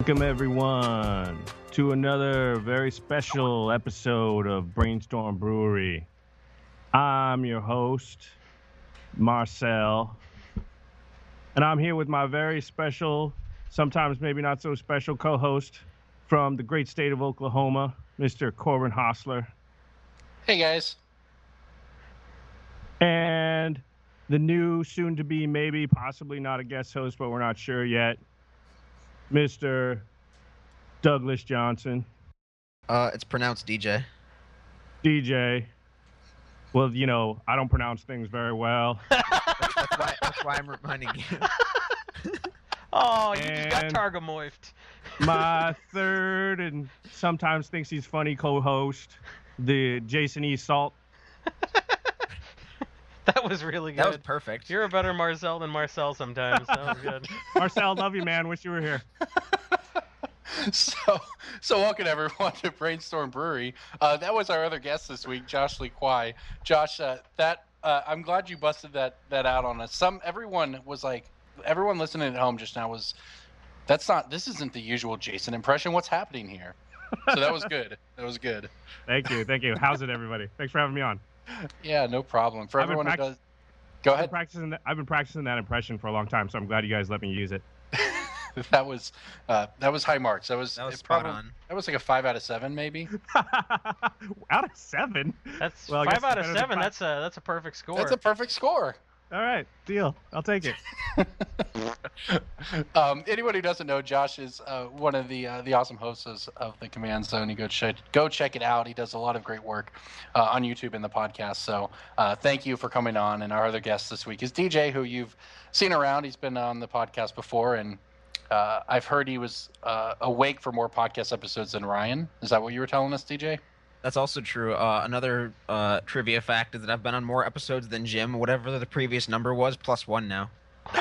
Welcome, everyone, to another very special episode of Brainstorm Brewery. I'm your host, Marcel, and I'm here with my very special, sometimes maybe not so special co-host from the great state of Oklahoma, Mr. Corbin Hostler. Hey, guys. And the new, soon-to-be, maybe, possibly not a guest host, but we're not sure yet, Mr. Douglas Johnson. It's pronounced DJ. DJ. Well, you know, I don't pronounce things very well. That's why I'm reminding you. Oh, you just got Targamoifed. My third and sometimes thinks he's funny co-host, the Jason E. Salt. That was really good. That was perfect. You're a better Marcel than Marcel sometimes. That was good. Marcel, love you, man. Wish you were here. So welcome everyone to Brainstorm Brewery. That was our other guest this week, Josh Lee Kwai. Josh, I'm glad you busted that out on us. Everyone listening at home just now this isn't the usual Jason impression. What's happening here? So that was good. That was good. Thank you. How's it, everybody? Thanks for having me on. Yeah, no problem. For everyone who does, go ahead. I've been practicing that impression for a long time, so I'm glad you guys let me use it. That was high marks. That was spot on. That was like a 5 out of 7, maybe. Out of 7? That's well, 5 out of 7. That's a perfect score. That's a perfect score. All right, deal. I'll take it. Anyone who doesn't know, Josh is one of the awesome hosts of the Command Zone. You go check it out. He does a lot of great work on YouTube and the podcast. So thank you for coming on. And our other guest this week is DJ, who you've seen around. He's been on the podcast before, and I've heard he was awake for more podcast episodes than Ryan. Is that what you were telling us, DJ? That's also true. Another trivia fact is that I've been on more episodes than Jim, whatever the previous number was, +1 now.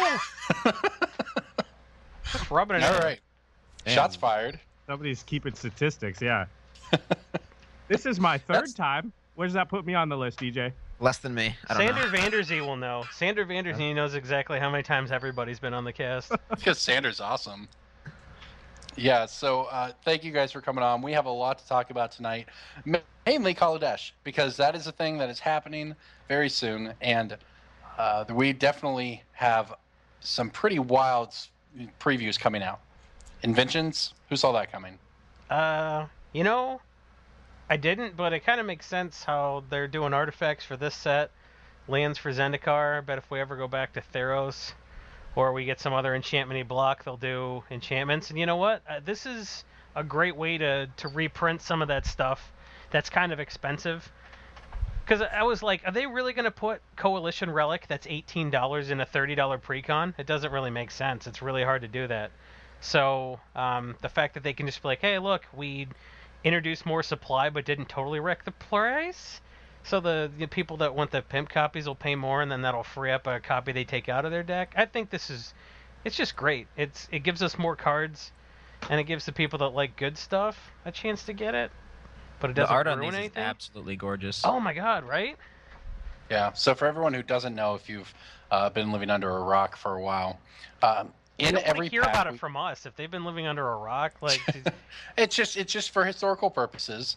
Rubbing it All in. right. Shots fired. Somebody's keeping statistics, yeah. This is my third time. Where does that put me on the list, DJ? Less than me. I don't know. Sander Vanderzee will know. Sander Vanderzee knows exactly how many times everybody's been on the cast. Because Sander's awesome. Yeah, so thank you guys for coming on. We have a lot to talk about tonight, mainly Kaladesh, because that is a thing that is happening very soon, and we definitely have some pretty wild previews coming out. Inventions? Who saw that coming? You know, I didn't, but it kind of makes sense how they're doing artifacts for this set, lands for Zendikar. I bet if we ever go back to Theros, or we get some other enchantment-y block, they'll do enchantments. And you know what? This is a great way to reprint some of that stuff that's kind of expensive. Because I was like, are they really going to put Coalition Relic that's $18 in a $30 precon? It doesn't really make sense. It's really hard to do that. So the fact that they can just be like, hey, look, we introduced more supply but didn't totally wreck the price. So the people that want the pimp copies will pay more, and then that'll free up a copy they take out of their deck. I think it's just great. It gives us more cards, and it gives the people that like good stuff a chance to get it. But it doesn't the art ruin on these anything. is absolutely gorgeous. Oh my god, right? Yeah, so for everyone who doesn't know, if you've been living under a rock for a while, You don't every hear pack, about it from us. If they've been living under a rock, like it's just for historical purposes.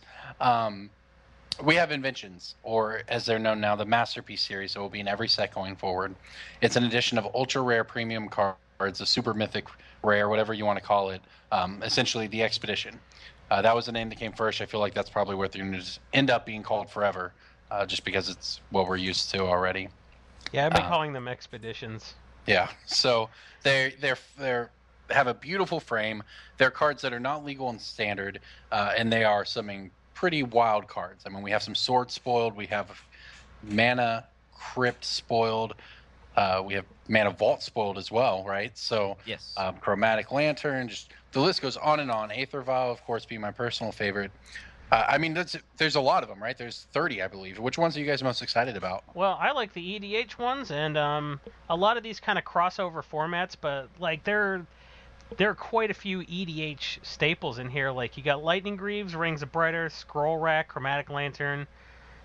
We have Inventions, or as they're known now, the Masterpiece series that will be in every set going forward. It's an edition of ultra rare premium cards, a super mythic rare, whatever you want to call it. Essentially, the Expedition. That was the name that came first. I feel like that's probably what they're going to end up being called forever, just because it's what we're used to already. yeah, I've been calling them expeditions. Yeah, so they have a beautiful frame. They're cards that are not legal in standard, and they are some pretty wild cards. I mean, we have some Sword spoiled, we have Mana Crypt spoiled, we have Mana Vault spoiled as well, right? So Yes. Chromatic Lantern, just the list goes on and on. Aether Vial, of course, being my personal favorite. I mean, there's a lot of them, right? There's 30, I believe. Which ones are you guys most excited about? Well, I like the EDH ones, and a lot of these kind of crossover formats, but like there are quite a few EDH staples in here. Like you got Lightning Greaves, Rings of Brighter, Scroll Rack, Chromatic Lantern,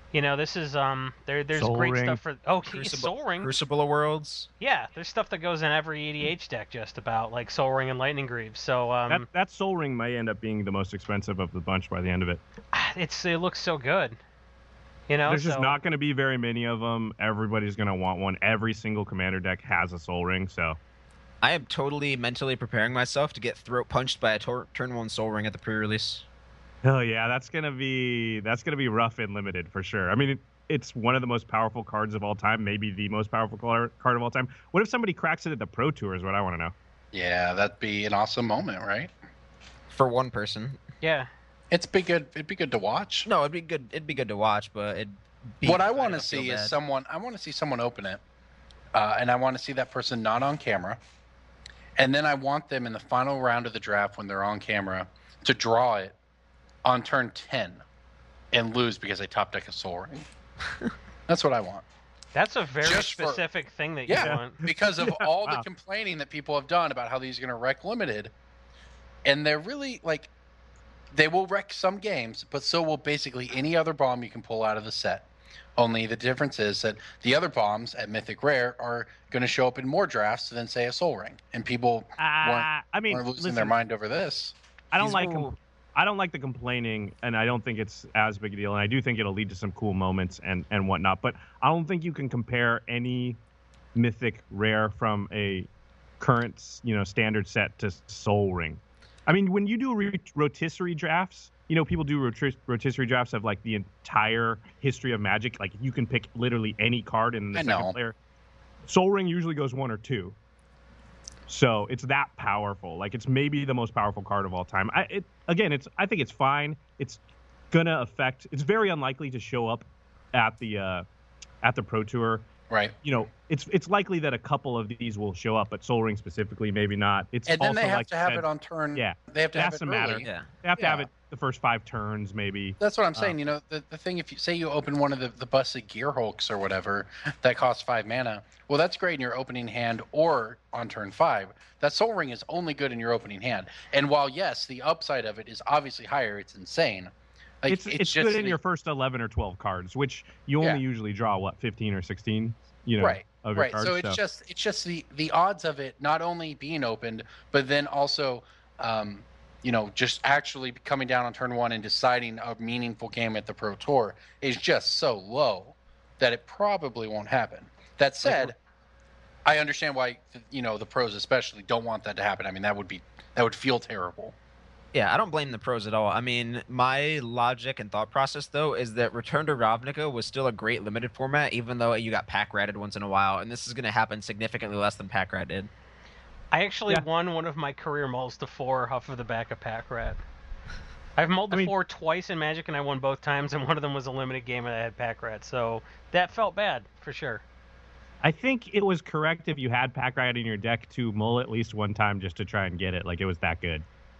This is there's Soul great Ring. stuff for Soul Ring. Crucible of Worlds. Yeah, there's stuff that goes in every EDH deck just about, like Soul Ring and Lightning Greaves. So That Soul Ring may end up being the most expensive of the bunch by the end of it. it looks so good. There's just so- not going to be very many of them. Everybody's going to want one. Every single commander deck has a Soul Ring, so I am totally mentally preparing myself to get throat punched by a turn 1 Soul Ring at the pre-release. hell yeah, that's gonna be rough and limited for sure. I mean, it's one of the most powerful cards of all time, maybe the most powerful card of all time. What if somebody cracks it at the Pro Tour? Is what I want to know. Yeah, that'd be an awesome moment, right? For one person. Yeah. It'd be good to watch. No, it'd be good. It'd be good to watch, but it'd be. What I want to I'd feel see is bad. someone. I want to see someone open it, and I want to see that person not on camera, and then I want them in the final round of the draft when they're on camera to draw it on turn 10 and lose because they top deck a Soul Ring. That's what I want. That's a very Just for- specific thing that you Yeah, want. because of Yeah, all the wow. complaining that people have done about how these are going to wreck limited, and they're really like, they will wreck some games, but so will basically any other bomb you can pull out of the set. Only the difference is that the other bombs at Mythic Rare are going to show up in more drafts than say a Soul Ring, and people I mean, are losing listen, their mind over this. I don't These like will- I don't like the complaining, and I don't think it's as big a deal. And I do think it'll lead to some cool moments and whatnot. But I don't think you can compare any Mythic Rare from a current standard set to Soul Ring. I mean, when you do rotisserie drafts, people do rotisserie drafts of like the entire history of Magic. Like you can pick literally any card in the I second know. player. Soul Ring usually goes 1 or 2. So it's that powerful. Like it's maybe the most powerful card of all time. I think it's fine. It's gonna affect. It's very unlikely to show up at the Pro Tour. Right. It's likely that a couple of these will show up, but Soul Ring specifically, maybe not. It's And then also they have like to you have said, it on turn. Yeah, They have to it have has it to matter. early. Yeah. They have to have Yeah. it the first 5 turns, maybe. That's what I'm saying. The thing, if you say you open one of the busted Gear Hulks or whatever that costs 5 mana, well, that's great in your opening hand or on turn 5. That Soul Ring is only good in your opening hand. And while, yes, the upside of it is obviously higher, it's insane. Like, It's just good in your first 11 or 12 cards, which you only Yeah. usually draw 15 or 16. Right. Of your Right. cards. So it's just the odds of it not only being opened, but then also just actually coming down on turn 1 and deciding a meaningful game at the Pro Tour is just so low that it probably won't happen. That said, I understand why the pros especially don't want that to happen. I mean, that would feel terrible. Yeah, I don't blame the pros at all. I mean, my logic and thought process, though, is that Return to Ravnica was still a great limited format, even though you got pack ratted once in a while, and this is going to happen significantly less than pack rat did. I actually Yeah. won one of my career mulls to 4 off of the back of Pack Rat. I've mulled to 4 twice in Magic, and I won both times, and one of them was a limited game and I had Pack Rat, so that felt bad, for sure. I think it was correct if you had Pack Rat in your deck to mull at least one time just to try and get it. Like it was that good.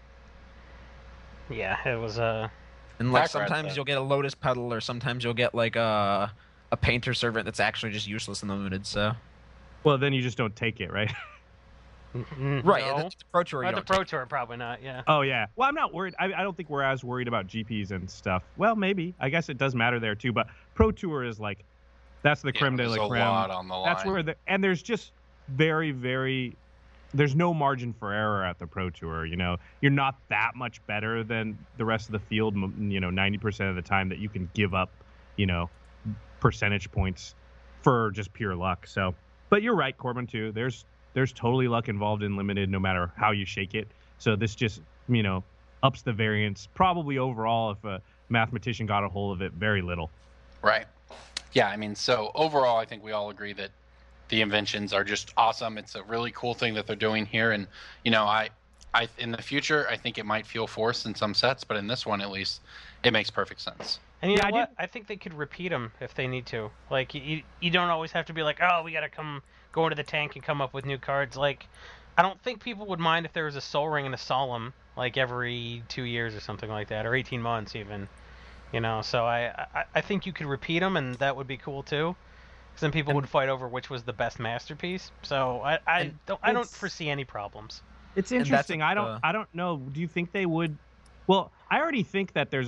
Yeah, it was And like Pack rat, sometimes though. you'll get a Lotus Petal, or sometimes you'll get like a Painter Servant that's actually just useless in the limited. So Well, then you just don't take it, right? right, No. at the Pro Tour, you At the don't Pro take- Tour, probably not, yeah. Oh yeah. Well, I'm not worried. I don't think we're as worried about GPs and stuff. Well, maybe. I guess it does matter there too. But Pro Tour is like, that's the creme de there's la a creme. lot on the line. That's where and there's just very, very. There's no margin for error at the Pro Tour. You're not that much better than the rest of the field. 90% of the time that you can give up, percentage points for just pure luck. So, but you're right, Corbin, too. There's totally luck involved in limited, no matter how you shake it. So this just, ups the variance. Probably overall, if a mathematician got a hold of it, very little. Right. Yeah, I mean, so overall, I think we all agree that the inventions are just awesome. It's a really cool thing that they're doing here, and I in the future, I think it might feel forced in some sets, but in this one at least, it makes perfect sense. And you Yeah, know I what? I think they could repeat them if they need to. Like, you don't always have to be like, oh, we got to go into the tank and come up with new cards. Like, I don't think people would mind if there was a Soul Ring and a Solemn, like, every 2 years or something like that, or 18 months even. So I think you could repeat them, and that would be cool, too. Because then people would fight over which was the best masterpiece. So I don't foresee any problems. It's that's interesting. a- I don't know. Do you think they would? Well, I already think that there's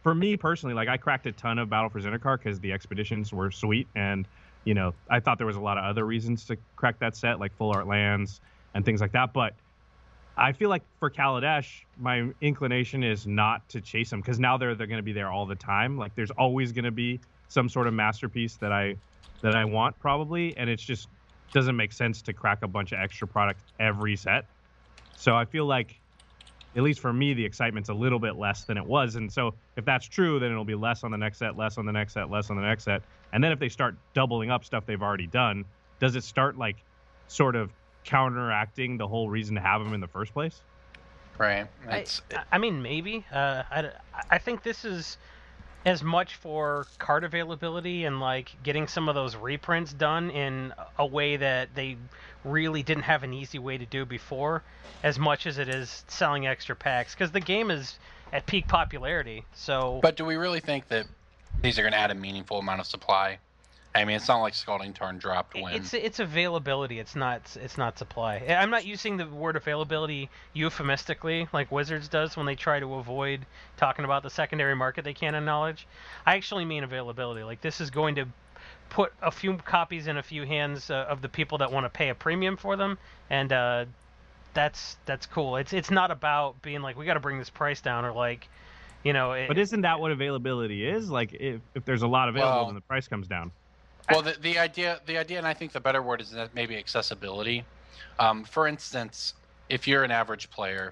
for me personally, like I cracked a ton of Battle for Zendikar because the expeditions were sweet, and I thought there was a lot of other reasons to crack that set, like full art lands and things like that. But I feel like for Kaladesh, my inclination is not to chase them because now they're going to be there all the time. Like there's always going to be some sort of masterpiece that I want probably, and it just doesn't make sense to crack a bunch of extra product every set. So I feel like, at least for me, the excitement's a little bit less than it was. And so if that's true, then it'll be less on the next set, less on the next set, less on the next set. And then if they start doubling up stuff they've already done, does it start like sort of counteracting the whole reason to have them in the first place? Right. I mean, maybe. I think this is as much for card availability and like getting some of those reprints done in a way that they really didn't have an easy way to do before, as much as it is selling extra packs, because the game is at peak popularity. So, but do we really think that these are going to add a meaningful amount of supply? I mean, it's not like Scalding Tarn dropped when it's availability. It's not supply. I'm not using the word availability euphemistically like Wizards does when they try to avoid talking about the secondary market they can't acknowledge. I actually mean availability. Like this is going to put a few copies in a few hands of the people that want to pay a premium for them, and that's cool. It's not about being like we got to bring this price down or like, But isn't that what availability is? Like if there's a lot available, then the price comes down. Well, the idea, and I think the better word is that maybe accessibility. For instance, if you're an average player,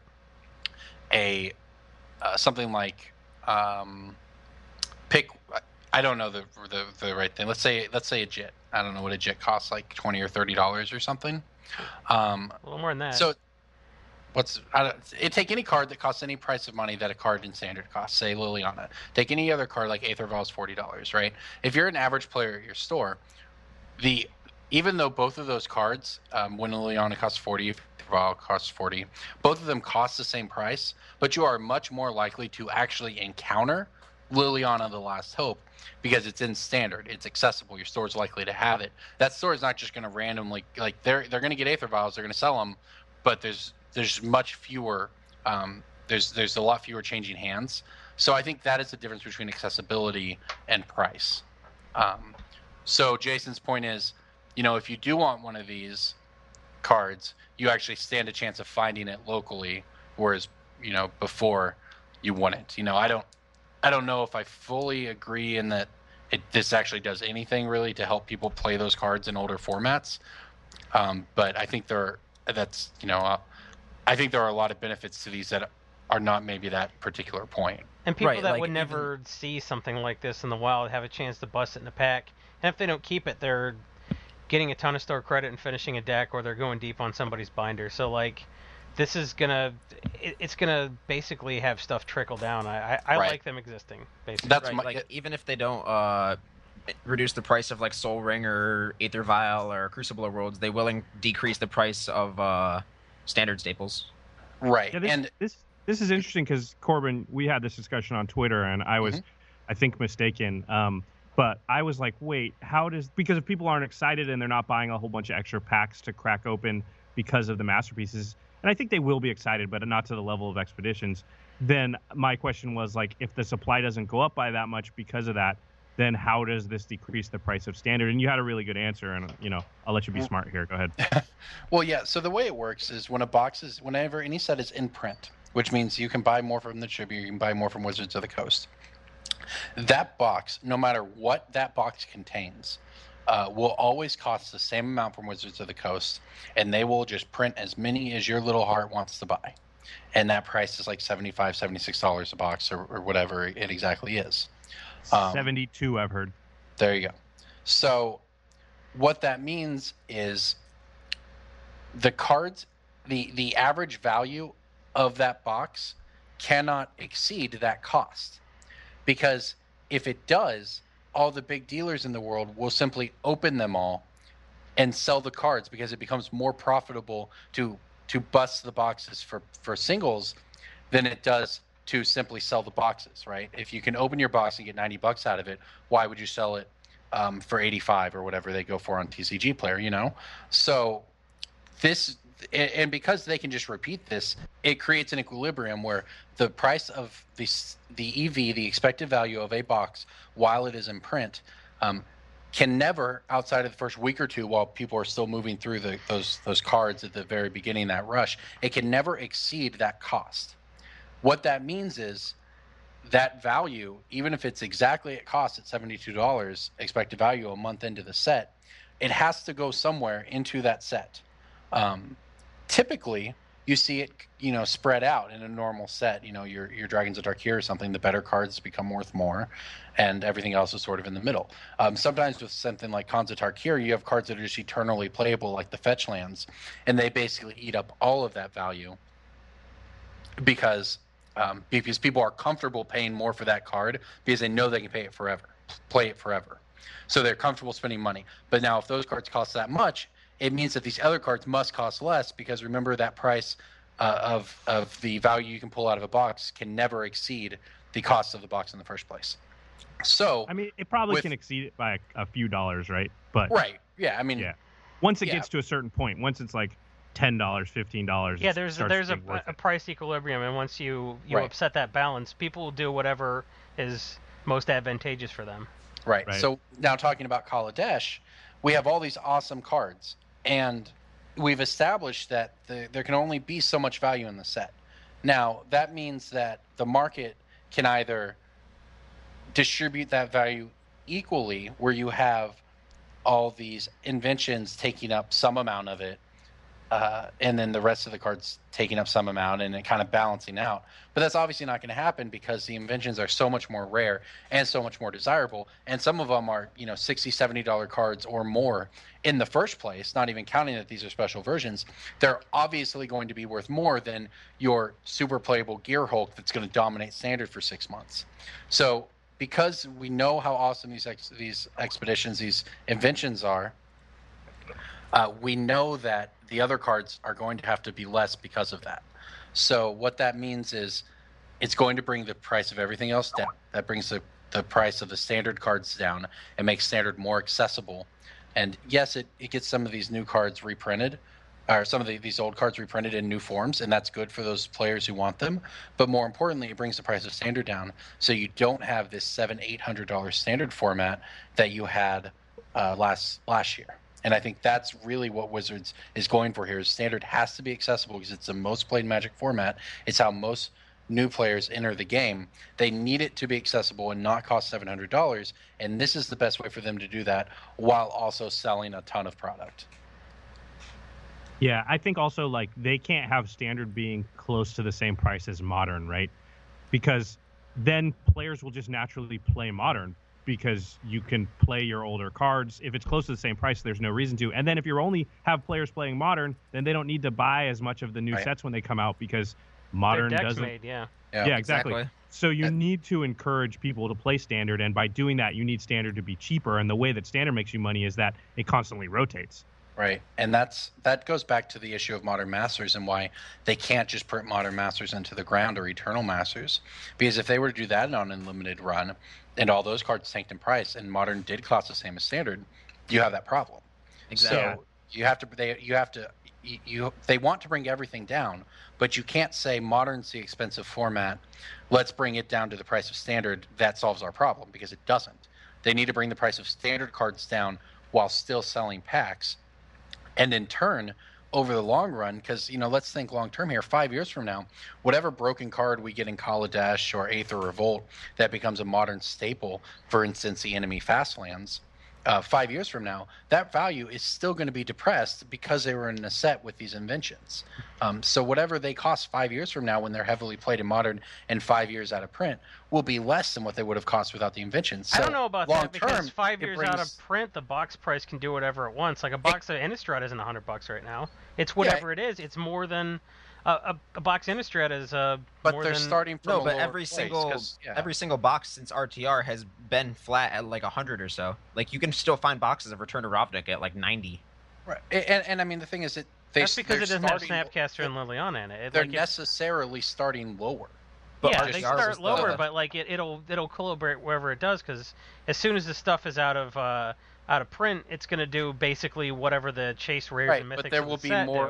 something like pick. I don't know the right thing. Let's say a JIT. I don't know what a JIT costs, like $20 or $30 or something. A little more than that. So take any card that costs any price of money that a card in Standard costs, say Liliana. Take any other card like Aether Vial is $40, right? If you're an average player at your store, even though both of those cards, when Liliana costs 40, Aether Vial costs 40, both of them cost the same price, but you are much more likely to actually encounter Liliana the Last Hope because it's in Standard, it's accessible, your store's likely to have it. That store is not just going to randomly, like they're going to get Aether Vials, they're going to sell them, but there's much fewer, there's a lot fewer changing hands. So I think that is the difference between accessibility and price. So Jason's point is, if you do want one of these cards, you actually stand a chance of finding it locally, whereas, before you wouldn't. I don't know if I fully agree in that this actually does anything really to help people play those cards in older formats. But I think I think there are a lot of benefits to these that are not maybe that particular point. And people that would never see something like this in the wild have a chance to bust it in a pack. And if they don't keep it, they're getting a ton of store credit and finishing a deck, or they're going deep on somebody's binder. So, like, this is it's gonna basically have stuff trickle down. I like them existing, basically. That's even if they don't reduce the price of like Soul Ring or Aether Vial or Crucible of Worlds, they will decrease the price of Standard staples. Right. Yeah, this is interesting because Corbin, we had this discussion on Twitter, and I was, I think, mistaken. But I was like, wait, because if people aren't excited and they're not buying a whole bunch of extra packs to crack open because of the masterpieces, and I think they will be excited, but not to the level of Expeditions, then my question was like, if the supply doesn't go up by that much because of that, then how does this decrease the price of Standard? And you had a really good answer, and I'll let you be smart here. Go ahead. Well, yeah. So the way it works is whenever any set is in print, which means you can buy more from the Tribute, you can buy more from Wizards of the Coast. That box, no matter what that box contains, will always cost the same amount from Wizards of the Coast, and they will just print as many as your little heart wants to buy. And that price is like $75, $76 a box or whatever it exactly is. 72, I've heard. There you go. So what that means is the cards, the average value of that box cannot exceed that cost. Because if it does, all the big dealers in the world will simply open them all and sell the cards because it becomes more profitable to bust the boxes for singles than it does to simply sell the boxes, right? If you can open your box and get $90 out of it, why would you sell it for $85 or whatever they go for on TCG Player, So and because they can just repeat this, it creates an equilibrium where the price of the EV, the expected value of a box, while it is in print, can never, outside of the first week or two, while people are still moving through those cards at the very beginning, that rush, it can never exceed that cost. What that means is that value, even if it's exactly at cost at $72 expected value a month into the set, it has to go somewhere into that set. Typically, you see it, spread out in a normal set. Your Dragons of Tarkir or something, the better cards become worth more, and everything else is sort of in the middle. Sometimes with something like Khans of Tarkir, you have cards that are just eternally playable, like the fetch lands, and they basically eat up all of that value because people are comfortable paying more for that card because they know they can play it forever. So they're comfortable spending money. But now if those cards cost that much, it means that these other cards must cost less, because remember, that price of the value you can pull out of a box can never exceed the cost of the box in the first place. So I mean, it probably can exceed it by a few dollars, right? But right, yeah. I mean, yeah. Once it gets to a certain point, once it's like $10, $15. Yeah, there's a price equilibrium, and once you upset that balance, people will do whatever is most advantageous for them. Right. So now talking about Kaladesh, we have all these awesome cards, and we've established that there can only be so much value in the set. Now, that means that the market can either distribute that value equally, where you have all these inventions taking up some amount of it, and then the rest of the cards taking up some amount, and it kind of balancing out. But that's obviously not going to happen, because the inventions are so much more rare and so much more desirable, and some of them are $60, $70 cards or more in the first place, not even counting that these are special versions. They're obviously going to be worth more than your super playable Gear Hulk that's going to dominate Standard for 6 months. So because we know how awesome these expeditions, these inventions are, we know that the other cards are going to have to be less because of that. So what that means is it's going to bring the price of everything else down. That brings the price of the Standard cards down and makes Standard more accessible. And yes, it gets some of these new cards reprinted, or some of these old cards reprinted in new forms, and that's good for those players who want them. But more importantly, it brings the price of Standard down, so you don't have this $700-800 Standard format that you had last year. And I think that's really what Wizards is going for here. Is Standard has to be accessible because it's the most played Magic format. It's how most new players enter the game. They need it to be accessible and not cost $700. And this is the best way for them to do that while also selling a ton of product. Yeah, I think also, like, they can't have Standard being close to the same price as Modern, right? Because then players will just naturally play Modern, because you can play your older cards. If it's close to the same price, there's no reason to. And then if you only have players playing Modern, then they don't need to buy as much of the new sets when they come out, because Modern doesn't. Made, yeah, exactly. So you need to encourage people to play Standard, and by doing that, you need Standard to be cheaper. And the way that Standard makes you money is that it constantly rotates. Right, and that goes back to the issue of Modern Masters and why they can't just print Modern Masters into the ground or Eternal Masters, because if they were to do that on an unlimited run, and all those cards tanked in price, and Modern did cost the same as Standard, you have that problem. Exactly. So they want to bring everything down, but you can't say Modern's the expensive format, let's bring it down to the price of Standard, that solves our problem, because it doesn't. They need to bring the price of Standard cards down while still selling packs. And in turn, over the long run, because, let's think long term here, 5 years from now, whatever broken card we get in Kaladesh or Aether Revolt that becomes a Modern staple, for instance, the enemy Fastlands, 5 years from now, that value is still going to be depressed because they were in a set with these inventions. So whatever they cost 5 years from now when they're heavily played in Modern and 5 years out of print will be less than what they would have cost without the inventions. So I don't know about that, because 5 years brings... out of print, the box price can do whatever it wants. Like a box of Innistrad isn't $100 right now. It's whatever it is. It's more than a box Innistrad is. But more they're than... starting from no, but every single box since RTR has been flat at like 100 or so. Like, you can still find boxes of Return to Ravnica at like 90. Right, and I mean, the thing is that that's because it doesn't have Snapcaster and Liliana in it. They're necessarily starting lower. But yeah, they start lower, but like it'll calibrate wherever it does, because as soon as the stuff is out of print, it's going to do basically whatever the chase rares and mythics but there will be more.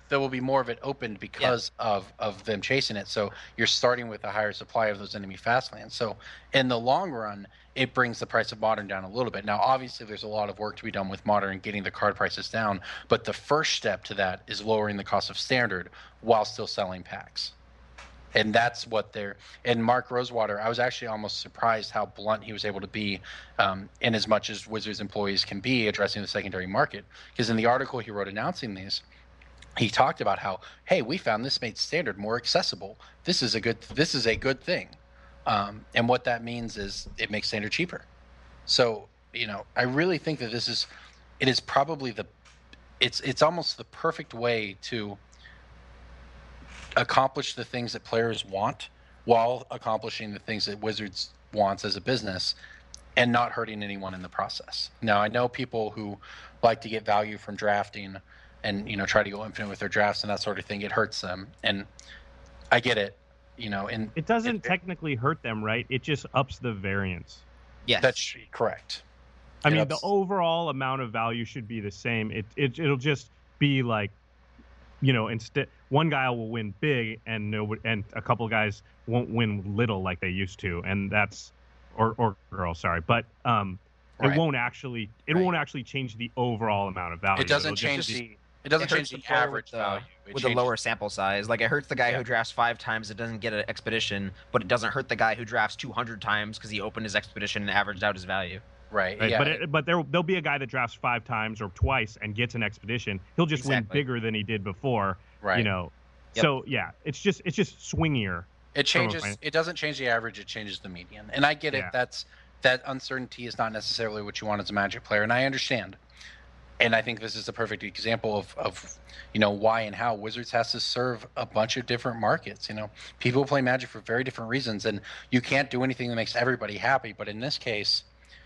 there will be more of it opened because of them chasing it. So you're starting with a higher supply of those enemy fastlands. So in the long run, it brings the price of Modern down a little bit. Now, obviously, there's a lot of work to be done with Modern and getting the card prices down, but the first step to that is lowering the cost of Standard while still selling packs. And that's what they're. And Mark Rosewater, I was actually almost surprised how blunt he was able to be, in as much as Wizards employees can be addressing the secondary market. Because in the article he wrote announcing these, he talked about how, hey, we found this made Standard more accessible. This is a good thing. And what that means is it makes Standard cheaper. So, I really think that it is probably it's almost the perfect way to accomplish the things that players want while accomplishing the things that Wizards wants as a business and not hurting anyone in the process. Now, I know people who like to get value from drafting and, try to go infinite with their drafts and that sort of thing. It hurts them. And I get it, and it doesn't technically hurt them, right? It just ups the variance. Yes. That's correct. I mean, the overall amount of value should be the same. It'll just be like, instead one guy will win big and a couple guys won't win little like they used to, and that's or girl, sorry, but Right. it won't actually change the overall amount of value. It doesn't change the average value. With a lower sample size. Like, it hurts the guy who drafts 5 times that doesn't get an expedition, but it doesn't hurt the guy who drafts 200 times because he opened his expedition and averaged out his value. Right. Yeah. But there'll be a guy that drafts 5 times or twice and gets an expedition. He'll just win bigger than he did before. Right. Yep. So yeah, it's just swingier. It changes. It doesn't change the average. It changes the median. And I get it. That uncertainty is not necessarily what you want as a Magic player, and I understand. And I think this is a perfect example of why and how Wizards has to serve a bunch of different markets. People play Magic for very different reasons, and you can't do anything that makes everybody happy. But in this case,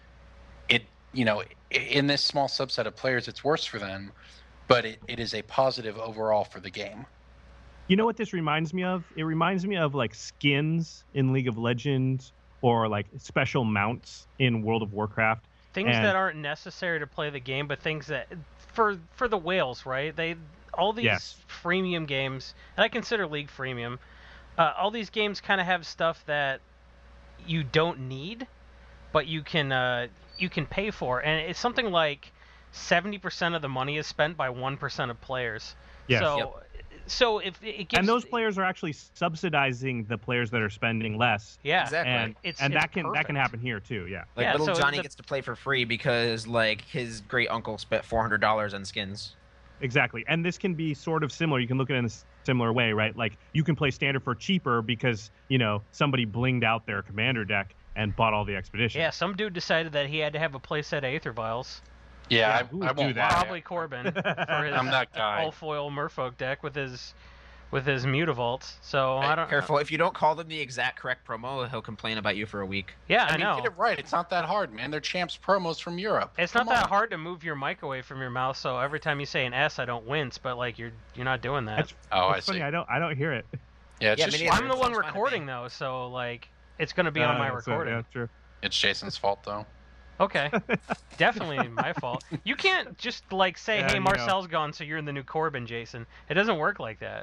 in this small subset of players, it's worse for them, but it is a positive overall for the game. You know what this reminds me of? It reminds me of like skins in League of Legends or like special mounts in World of Warcraft. Things that aren't necessary to play the game, but things that for the whales, right? All these freemium games, and I consider League freemium. All these games kind of have stuff that you don't need, but you can pay for, and it's something like 70% of the money is spent by 1% of players. Yes. So if it gives, and those players are actually subsidizing the players that are spending less. Yeah, exactly. And that can happen here too. Yeah. Like little Johnny gets to play for free because like his great uncle spent $400 on skins. Exactly, and this can be sort of similar. You can look at it in a similar way, right? Like you can play Standard for cheaper because somebody blinged out their commander deck and bought all the expeditions. Yeah, some dude decided that he had to have a playset of Aether Vials. Yeah, I won't that? Probably Corbin for his I'm that guy. all foil Merfolk deck with his Mutavaults. So I don't. Careful, if you don't call them the exact correct promo, he'll complain about you for a week. Yeah, I mean, know. get it right. It's not that hard, man. They're champs promos from Europe. It's not that hard to move your mic away from your mouth. So every time you say an S, I don't wince. But like you're not doing that. It's funny. I don't hear it. Yeah, it's just I'm the one recording though, so like it's gonna be on my recording. Yeah, true. It's Jason's fault though. Okay, definitely my fault. You can't just like say, "Hey, Marcel's gone, so you're in the new Corbin, Jason." It doesn't work like that.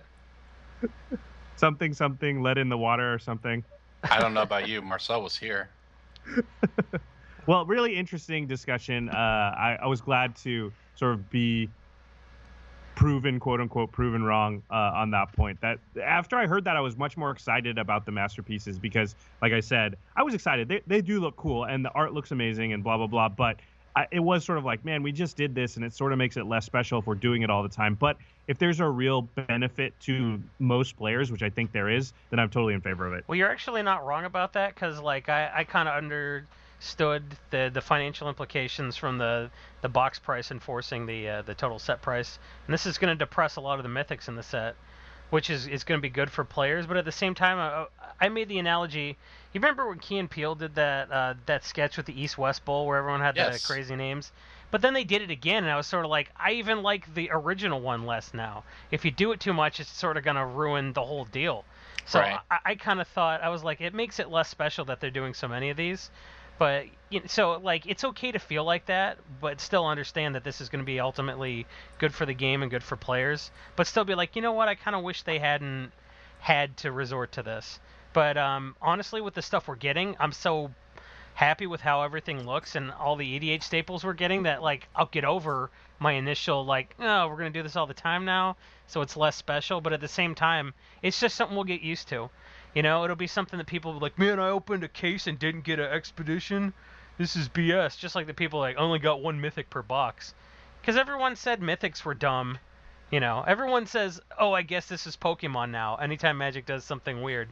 Something let in the water or something. I don't know about you. Marcel was here. Well, really interesting discussion. I was glad to sort of be proven, quote unquote, proven wrong on that point. That after I heard that, I was much more excited about the masterpieces because, like I said, I was excited. They do look cool and the art looks amazing and blah blah blah. But it was sort of like, man, we just did this and it sort of makes it less special if we're doing it all the time. But if there's a real benefit to most players, which I think there is, then I'm totally in favor of it. Well, you're actually not wrong about that because, like, I kind of understood the financial implications from the box price enforcing the total set price, and this is going to depress a lot of the mythics in the set, which is going to be good for players. But at the same time, I made the analogy. You remember when Key and Peele did that sketch with the East-West Bowl where everyone had the crazy names? But then they did it again, and I was sort of like, I even like the original one less now. If you do it too much, it's sort of going to ruin the whole deal. So Right. I kind of thought, I was like, it makes it less special that they're doing so many of these. But so like it's okay to feel like that, but still understand that this is going to be ultimately good for the game and good for players. But still be like, you know what? I kind of wish they hadn't had to resort to this. But honestly, with the stuff we're getting, I'm so happy with how everything looks and all the EDH staples we're getting that like I'll get over my initial like, oh, we're gonna do this all the time now, so it's less special. But at the same time, it's just something we'll get used to. It'll be something that people will be like, man, I opened a case and didn't get an expedition. This is BS. Just like the people like only got one mythic per box, because everyone said mythics were dumb. Everyone says, oh, I guess this is Pokemon now. Anytime Magic does something weird,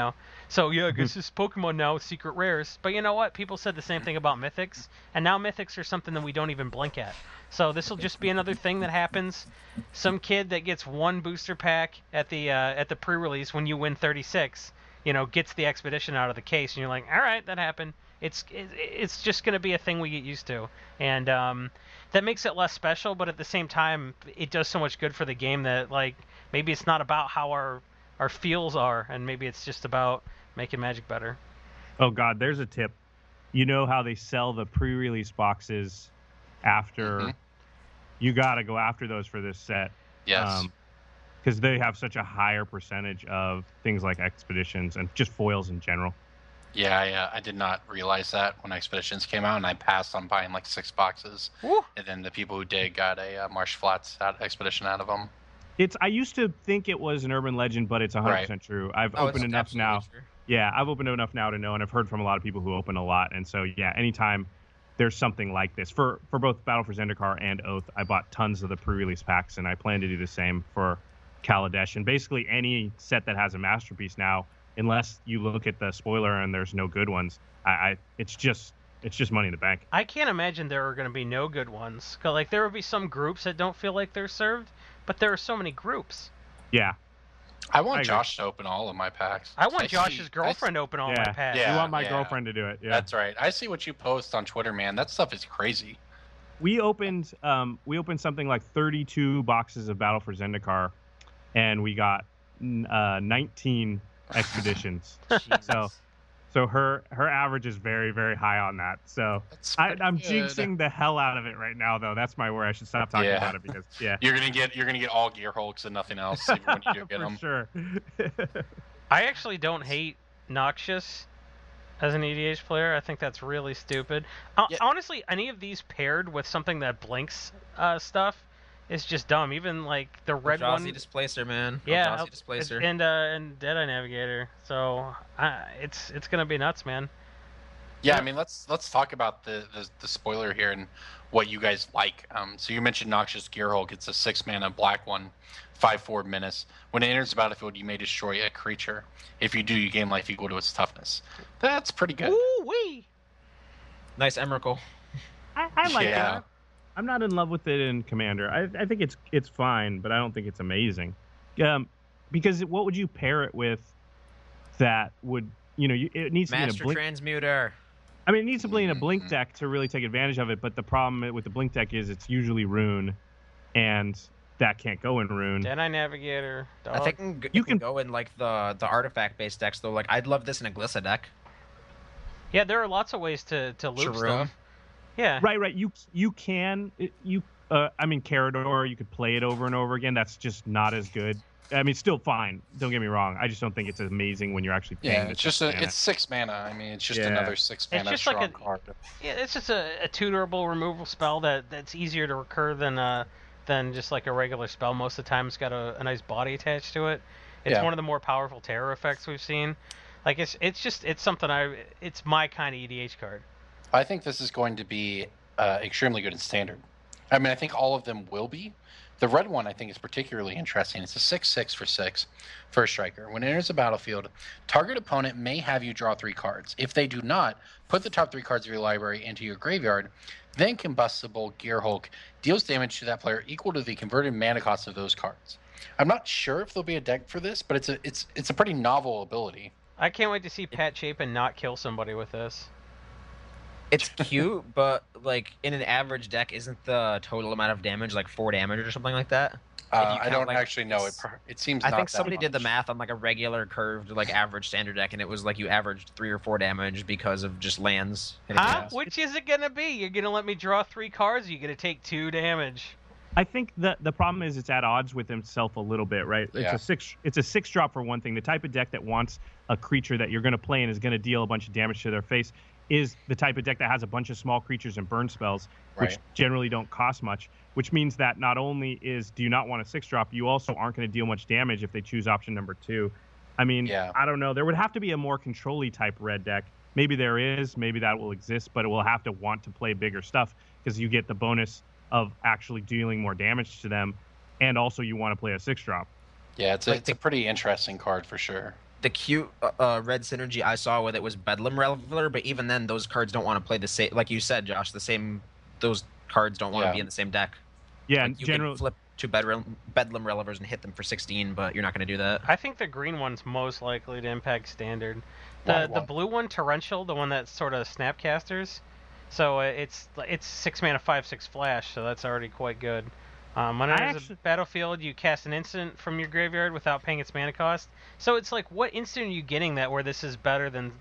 So, yeah, I guess this is Pokemon now with secret rares. But you know what? People said the same thing about mythics. And now mythics are something that we don't even blink at. So this will just be another thing that happens. Some kid that gets one booster pack at the pre-release when you win 36, gets the expedition out of the case. And you're like, all right, that happened. It's just going to be a thing we get used to. And that makes it less special, but at the same time, it does so much good for the game that, like, maybe it's not about how our feels are, and maybe it's just about making Magic better. Oh, God, there's a tip. You know how they sell the pre-release boxes after... Mm-hmm. You got to go after those for this set. Yes. Because they have such a higher percentage of things like expeditions and just foils in general. Yeah, I did not realize that when Expeditions came out, and I passed on buying like 6 boxes. Woo. And then the people who did got a Marsh Flats Expedition out of them. I used to think it was an urban legend, but it's 100% true. I've opened enough now. True. Yeah, I've opened enough now to know, and I've heard from a lot of people who open a lot. And so, yeah, anytime there's something like this, for both Battle for Zendikar and Oath, I bought tons of the pre-release packs, and I plan to do the same for Kaladesh. And basically any set that has a masterpiece now, unless you look at the spoiler and there's no good ones, it's just money in the bank. I can't imagine there are going to be no good ones. 'Cause, like, there will be some groups that don't feel like they're served, but there are so many groups. Yeah. I want Josh to open all of my packs. I want Josh's girlfriend to open all my packs. You want my girlfriend to do it. Yeah. That's right. I see what you post on Twitter, man. That stuff is crazy. We opened something like 32 boxes of Battle for Zendikar, and we got 19 expeditions. So her average is very, very high on that. So I'm jinxing the hell out of it right now, though. That's my word. I should stop talking about it because you're gonna get all Gear Hulks and nothing else even when you do get them. For sure. I actually don't hate Noxious as an EDH player. I think that's really stupid. Honestly, any of these paired with something that blinks stuff is just dumb. Even like the red one. Eldrazi Displacer, man. Yeah, Eldrazi Displacer. And Deadeye Navigator. So it's gonna be nuts, man. Yeah, I mean let's talk about the spoiler here and what you guys like. So you mentioned Noxious Gearhulk. It's a 6-mana black one, 5/4 menace. When it enters the battlefield, you may destroy a creature. If you do, you gain life equal to its toughness. That's pretty good. Ooh wee. Nice Emrakul. I like that. I'm not in love with it in Commander. I think it's fine, but I don't think it's amazing. Because what would you pair it with that would, it needs to be in a Master blink Transmuter. I mean, it needs to be in a blink deck to really take advantage of it, but the problem with the blink deck is it's usually Rune, and that can't go in Rune. Deadeye Navigator. Dog. I think you can go in like the artifact-based decks, though. Like, I'd love this in a Glissa deck. Yeah, there are lots of ways to loop stuff. Yeah. Right. You can. I mean, Carador, you could play it over and over again. That's just not as good. I mean, still fine. Don't get me wrong. I just don't think it's amazing when you're actually playing. Yeah, it's just it's 6 mana. I mean, it's just another 6 mana strong card. Yeah, it's just a tutorable removal spell that's easier to recur than just like a regular spell. Most of the time, it's got a nice body attached to it. It's one of the more powerful terror effects we've seen. Like it's something it's my kind of EDH card. I think this is going to be extremely good in Standard. I mean, I think all of them will be. The red one, I think, is particularly interesting. It's a 6/6 for 6 for a striker. When it enters the battlefield, target opponent may have you draw 3 cards. If they do not, put the top 3 cards of your library into your graveyard. Then Combustible Gearhulk deals damage to that player equal to the converted mana cost of those cards. I'm not sure if there'll be a deck for this, but it's a pretty novel ability. I can't wait to see Pat Chapin not kill somebody with this. It's cute, but like in an average deck, isn't the total amount of damage like 4 damage or something like that? If you I count, don't like, actually know. it's- It seems. I not think that somebody did the much. math on like a regular curved like average standard deck, and it was like you averaged 3 or 4 damage because of just lands. hitting Huh? lands. Which is it gonna be? You're gonna let me draw 3 cards? Or you're gonna take 2 damage? I think the problem is it's at odds with himself a little bit, right? Yeah. It's a 6-drop for one thing. The type of deck that wants a creature that you're going to play and is going to deal a bunch of damage to their face is the type of deck that has a bunch of small creatures and burn spells, which Right. generally don't cost much. Which means that not only do you not want a 6-drop, you also aren't going to deal much damage if they choose option number 2. I mean, Yeah. I don't know. There would have to be a more control-y type red deck. Maybe there is, maybe that will exist, but it will have to want to play bigger stuff because you get the bonus of actually dealing more damage to them, and also you want to play a 6-drop. Yeah, it's a pretty interesting card for sure. The cute red synergy I saw with it was Bedlam Reveler, but even then, those cards don't want to play the same. Like you said, Josh, the same. Those cards don't want to Yeah. be in the same deck. Yeah, Like, and you generally, can flip 2 Bedlam Relevers and hit them for 16, but you're not going to do that. I think the green one's most likely to impact standard. Why The one? blue one, Torrential, the one that's sort of snapcasters. So it's 6 mana 5/6 flash, so that's already quite good. When it enters a battlefield, you cast an instant from your graveyard without paying its mana cost. So it's like, what instant are you getting that where this is better than?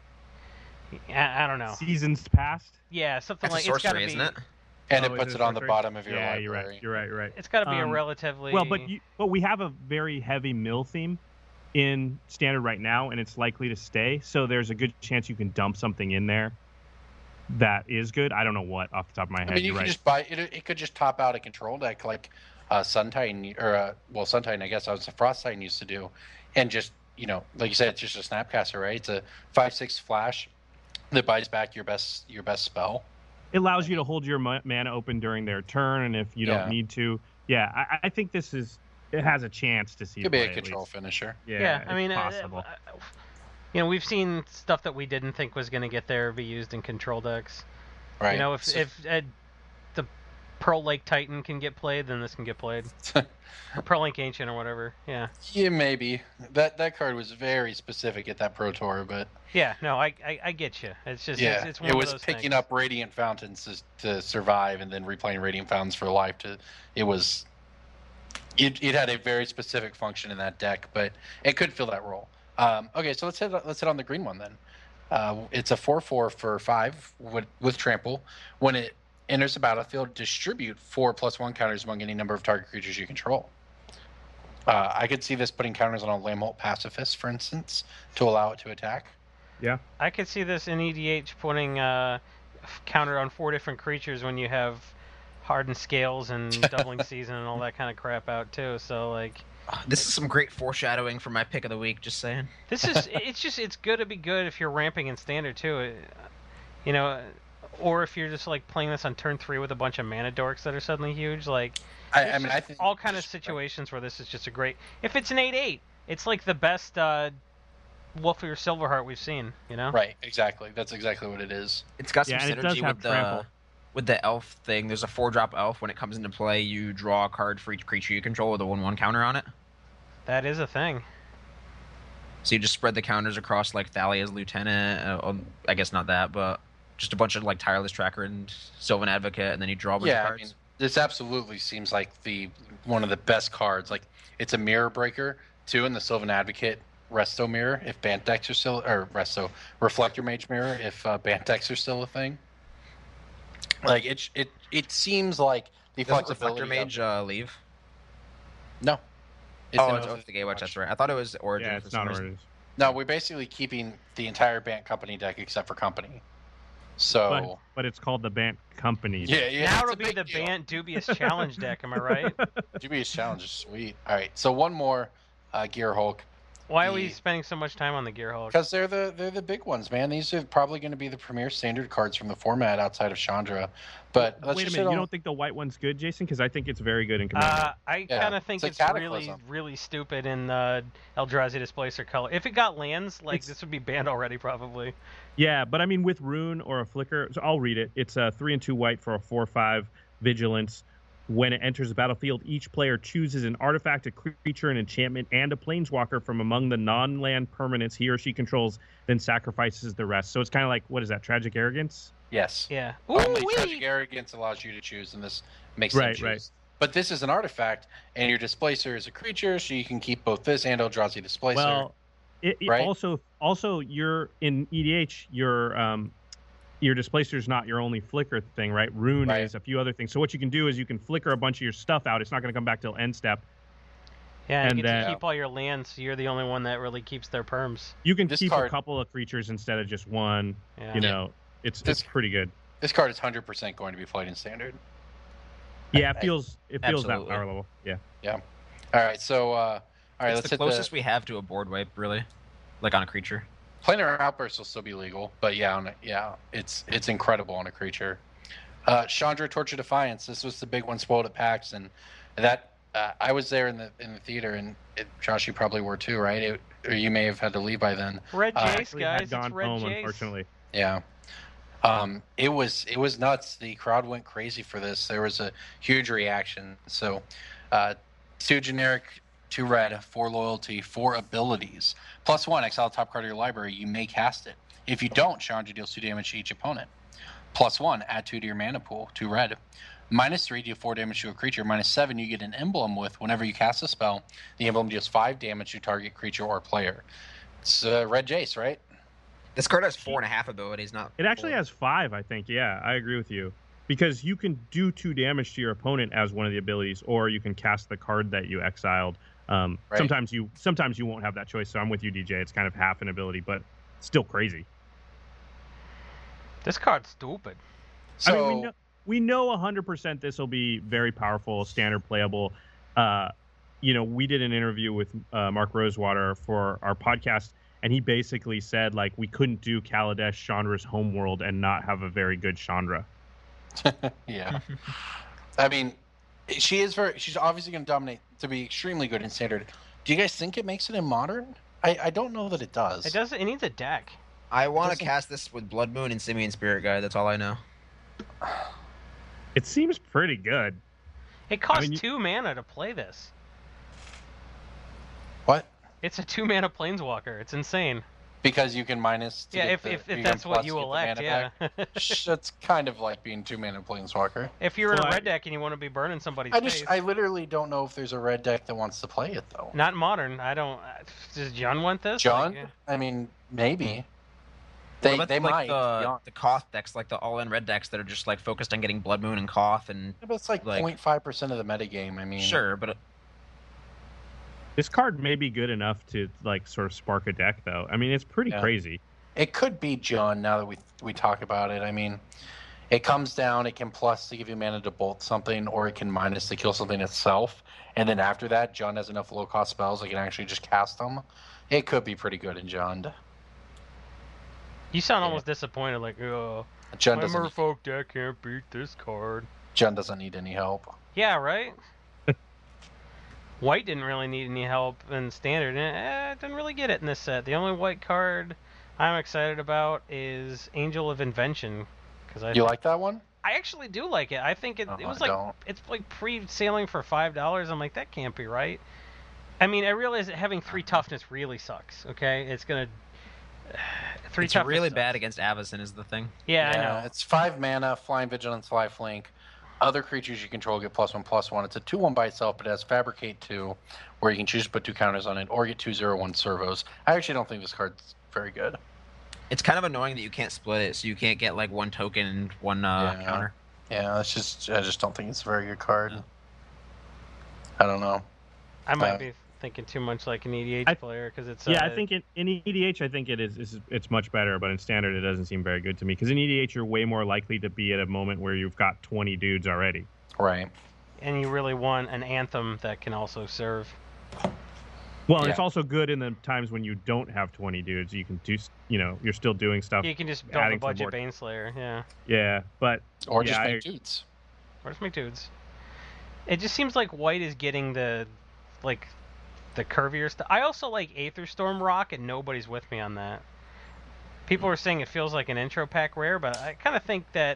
I don't know. seasons past. Yeah, something That's a like it's got to sorcery, be. isn't it? And Oh, it is puts it it on the sorcery? bottom of your Yeah, library. you're right. It's got to be a Um, relatively. Well, but we have a very heavy mill theme in standard right now, and it's likely to stay. So there's a good chance you can dump something in there that is good. I don't know what off the top of my head. I mean, you You're could right. just buy it. It could just top out a control deck like Sun Titan or Sun Titan. I guess I was a Frost Titan used to do, and just like you said, it's just a Snapcaster, right? It's a 5/6 flash that buys back your best spell. It allows you to hold your mana open during their turn, and if you Yeah. don't need to, I think it has a chance to see. Could be play, a at control least. finisher. Yeah, I it's mean, possible. we've seen stuff that we didn't think was going to get there be used in control decks. Right. You know, if the Pearl Lake Titan can get played, then this can get played. Or Pearl Lake Ancient or whatever. Yeah. Yeah, maybe that card was very specific at that Pro Tour, but Yeah. No, I get you. It's just yeah, it's one it of was those picking things. up Radiant Fountains to survive, and then replaying Radiant Fountains for life. It had a very specific function in that deck, but it could fill that role. Okay, so let's hit on the green one then. It's a 4/4 for 5 with trample. When it enters the battlefield, distribute 4+1 counters among any number of target creatures you control. I could see this putting counters on a Lamholt Pacifist, for instance, to allow it to attack. I could see this in EDH putting counter on 4 different creatures when you have hardened scales and doubling season and all that kind of crap out too. So like, This is some great foreshadowing for my pick of the week. Just saying. this is it's good to be good if you're ramping in standard too. Or if you're just like playing this on turn 3 with a bunch of mana dorks that are suddenly huge. Like, I there's mean, just I think all kind of situations where this is just a great. If it's an 8/8, it's like the best Wolfir Silverheart we've seen. Right, exactly. That's exactly what it is. It's got some Yeah, and it does synergy have with trample. the elf thing. There's a 4-drop elf. When it comes into play, you draw a card for each creature you control with a 1/1 counter on it. That is a thing. So you just spread the counters across like Thalia's Lieutenant. I guess not that, but just a bunch of like Tireless Tracker and Sylvan Advocate, and then you draw a bunch of Yeah, I cards. mean, this absolutely seems like one of the best cards. Like, it's a mirror breaker too in the Sylvan Advocate Resto Mirror if Bant decks are still, or Resto Reflector Mage Mirror if Bant decks are still a thing. Like, it seems like the Doesn't flexibility. Reflector Mage leave? No. It's Oh, in it's Oath Oath the Gatewatch. That's right. I thought it was Origin. Yeah, for it's some not reason. Origins. No, we're basically keeping the entire Bant Company deck except for Company. So But it's called the Bant Company. yeah, now it's a it'll be big the deal. Bant Dubious Challenge deck. Am I right? Dubious Challenge is sweet. All right, so one more Gear Hulk. Why are we The- spending so much time on the Gear Hulk? Because they're the big ones, man. These are probably going to be the premier standard cards from the format outside of Chandra. But let's Wait a just minute, hit you on- don't think the white one's good, Jason? Because I think it's very good in Commander. I Yeah, kind of think it's it's a really, Cataclysm. really stupid in Eldrazi Displacer color. If it got lands, like this would be banned already, probably. Yeah, but I mean with Rune or a Flicker, so I'll read it. It's a 3 and 2 white for a 4/5 Vigilance. When it enters the battlefield, each player chooses an artifact, a creature, an enchantment, and a planeswalker from among the non-land permanents he or she controls, then sacrifices the rest. So it's kind of like, what is that, Tragic Arrogance? Yes. Yeah. Only Ooh-wee! Tragic Arrogance allows you to choose, and this makes them choose. Right. But this is an artifact, and your Displacer is a creature, so you can keep both this and Eldrazi Displacer. Well, right? also you're in EDH, your Displacer is not your only flicker thing, right? Rune is a few other things. So what you can do is you can flicker a bunch of your stuff out. It's not going to come back till end step. Yeah, and you get then- to keep all your lands, so you're the only one that really keeps their perms. You can This keep card- a couple of creatures instead of just one. Yeah. You know, it's pretty good. This card is 100% going to be played in Standard. Yeah, it feels that Absolutely. power level. Yeah. All right, so all right, It's let's the hit closest we have to a board wipe, really, like on a creature. Planar Outburst will still be legal, but it's incredible on a creature. Chandra, Torch of Defiance. This was the big one spoiled at PAX, and that I was there in the theater, and Josh, you probably were too, right? Or you may have had to leave by then. Red Jace, Actually had guys. It's gone Red home, Jace. unfortunately. Yeah. It was nuts. The crowd went crazy for this. There was a huge reaction. So, 2 generic, 2 red, 4 loyalty, 4 abilities. +1, exile top card of your library. You may cast it. If you don't, Chandra deals 2 damage to each opponent. +1, add 2 to your mana pool, 2 red. -3, deal 4 damage to a creature. -7, you get an emblem with whenever you cast a spell. The emblem deals 5 damage to target creature or player. It's Red Jace, right? This card has 4.5 abilities, not. It actually 4. has 5, I think. Yeah, I agree with you. Because you can do 2 damage to your opponent as one of the abilities, or you can cast the card that you exiled. Right. Sometimes you won't have that choice. So I'm with you, DJ. It's kind of half an ability, but still crazy. This card's stupid. So, I mean, we know 100% this will be very powerful, standard playable. We did an interview with Mark Rosewater for our podcast, and he basically said like we couldn't do Kaladesh Chandra's homeworld and not have a very good Chandra. yeah. I mean, she's obviously going to dominate to be extremely good in Standard. Do you guys think it makes it in Modern? I don't know that it does. It does. It needs a deck. I want to doesn't- cast this with Blood Moon and Simian Spirit Guide. That's all I know. It seems pretty good. It costs mean, 2 mana to play this. What? It's a 2 mana planeswalker. It's insane. Because you can minus. To Yeah, get if the- if can that's what plus you to get the elect, mana yeah. back. That's kind of like being 2 mana Planeswalker. If you're in Well, a red deck and you want to be burning somebody's I face, literally don't know if there's a red deck that wants to play it though. not modern. I don't. Does John want this? John? Like, I mean, maybe. What about They might. the Koth decks, like the all-in red decks that are just like focused on getting Blood Moon and Koth, and But it's like like- 0.5% of the metagame. I mean, sure, but This card may be good enough to like sort of spark a deck, though. I mean, it's pretty Yeah. crazy. it could be John. Now that we talk about it, I mean, it comes down. It can plus to give you mana to bolt something, or it can minus to kill something itself. And then after that, John has enough low cost spells that can actually just cast them. It could be pretty good in John. you sound almost disappointed. Like, oh, John my doesn't. Merfolk deck can't beat this card. John doesn't need any help. Yeah, right. White didn't really need any help in Standard, and didn't really get it in this set. The only white card I'm excited about is Angel of Invention, because You like that one? I actually do like it. I think it Oh, was I like don't. it's like pre-sailing for $5. I'm like, that can't be right. I mean, I realize that having 3 toughness really sucks. Okay, it's gonna 3 it's toughness really sucks. bad against Avacyn is the thing. Yeah, I know. It's 5 mana, flying vigilance, lifelink. Other creatures you control get +1/+1. It's a 2/1 by itself, but it has Fabricate 2, where you can choose to put 2 counters on it, or get 2/0/1 servos. I actually don't think this card's very good. It's kind of annoying that you can't split it, so you can't get like 1 token and 1 Yeah. counter. Yeah, I just don't think it's a very good card. Yeah. I don't know. I might Uh, be thinking too much like an EDH I- player because it's Yeah, I think in EDH, I think it's much better, but in Standard, it doesn't seem very good to me. Because in EDH, you're way more likely to be at a moment where you've got 20 dudes already. Right. and you really want an anthem that can also serve. Well, Yeah. it's also good in the times when you don't have 20 dudes. You can do, you're still doing stuff. You can just build a adding to the budget board. Baneslayer, yeah, Yeah, but Or Yeah, just I- make dudes. or just make dudes. It just seems like white is getting the curvier stuff. I also like Aetherstorm Rock, and nobody's with me on that. People are saying it feels like an intro pack rare, but I kind of think that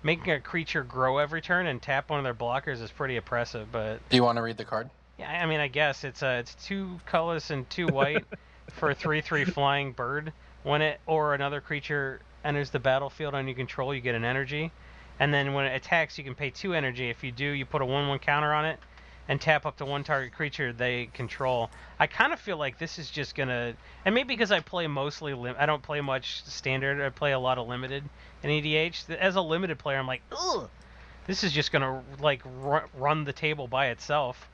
making a creature grow every turn and tap one of their blockers is pretty oppressive. But Do you want to read the card? yeah, I mean, I guess it's 2 colorless and 2 white for a 3/3 flying bird. When it or another creature enters the battlefield on your control, you get an energy, and then when it attacks, you can pay 2 energy. If you do, you put a 1/1 counter on it, and tap up to 1 target creature they control. I kind of feel like this is just gonna, and maybe because I play mostly, I don't play much standard. I play a lot of limited in EDH. As a limited player, I'm like, ugh, this is just gonna like run the table by itself.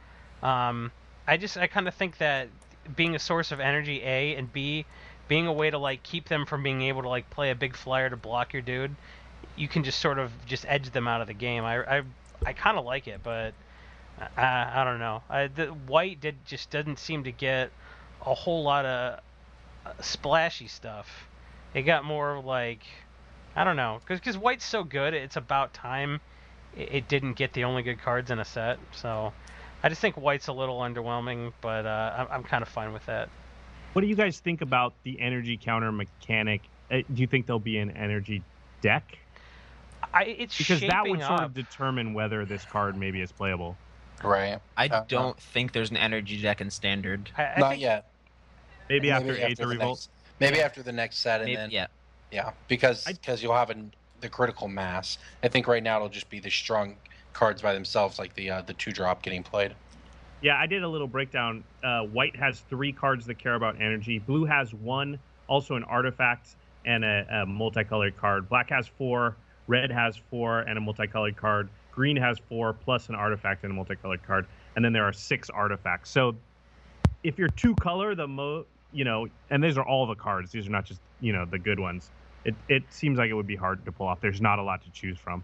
I kind of think that being a source of energy, A, and B, being a way to like keep them from being able to like play a big flyer to block your dude, you can just sort of just edge them out of the game. I kind of like it, but I don't know. The white doesn't seem to get a whole lot of splashy stuff. It got more like, I don't know, because white's so good. It's about time it didn't get the only good cards in a set. So I just think white's a little underwhelming, but I'm kind of fine with that. What do you guys think about the energy counter mechanic? Do you think there'll be an energy deck? It's because that would sort up. of determine whether this card maybe is playable. Right. I don't think there's an energy deck in standard. Not yet. Maybe after Aether Revolt. Maybe after the next set, and then yeah, because you'll have the critical mass. I think right now it'll just be the strong cards by themselves, like the 2-drop getting played. Yeah, I did a little breakdown. White has 3 cards that care about energy. Blue has 1, also an artifact and a multicolored card. Black has 4. Red has 4 and a multicolored card. Green has 4 plus an artifact and a multicolored card. And then there are 6 artifacts. So if you're 2-color, and these are all the cards. These are not just, the good ones. It seems like it would be hard to pull off. There's not a lot to choose from.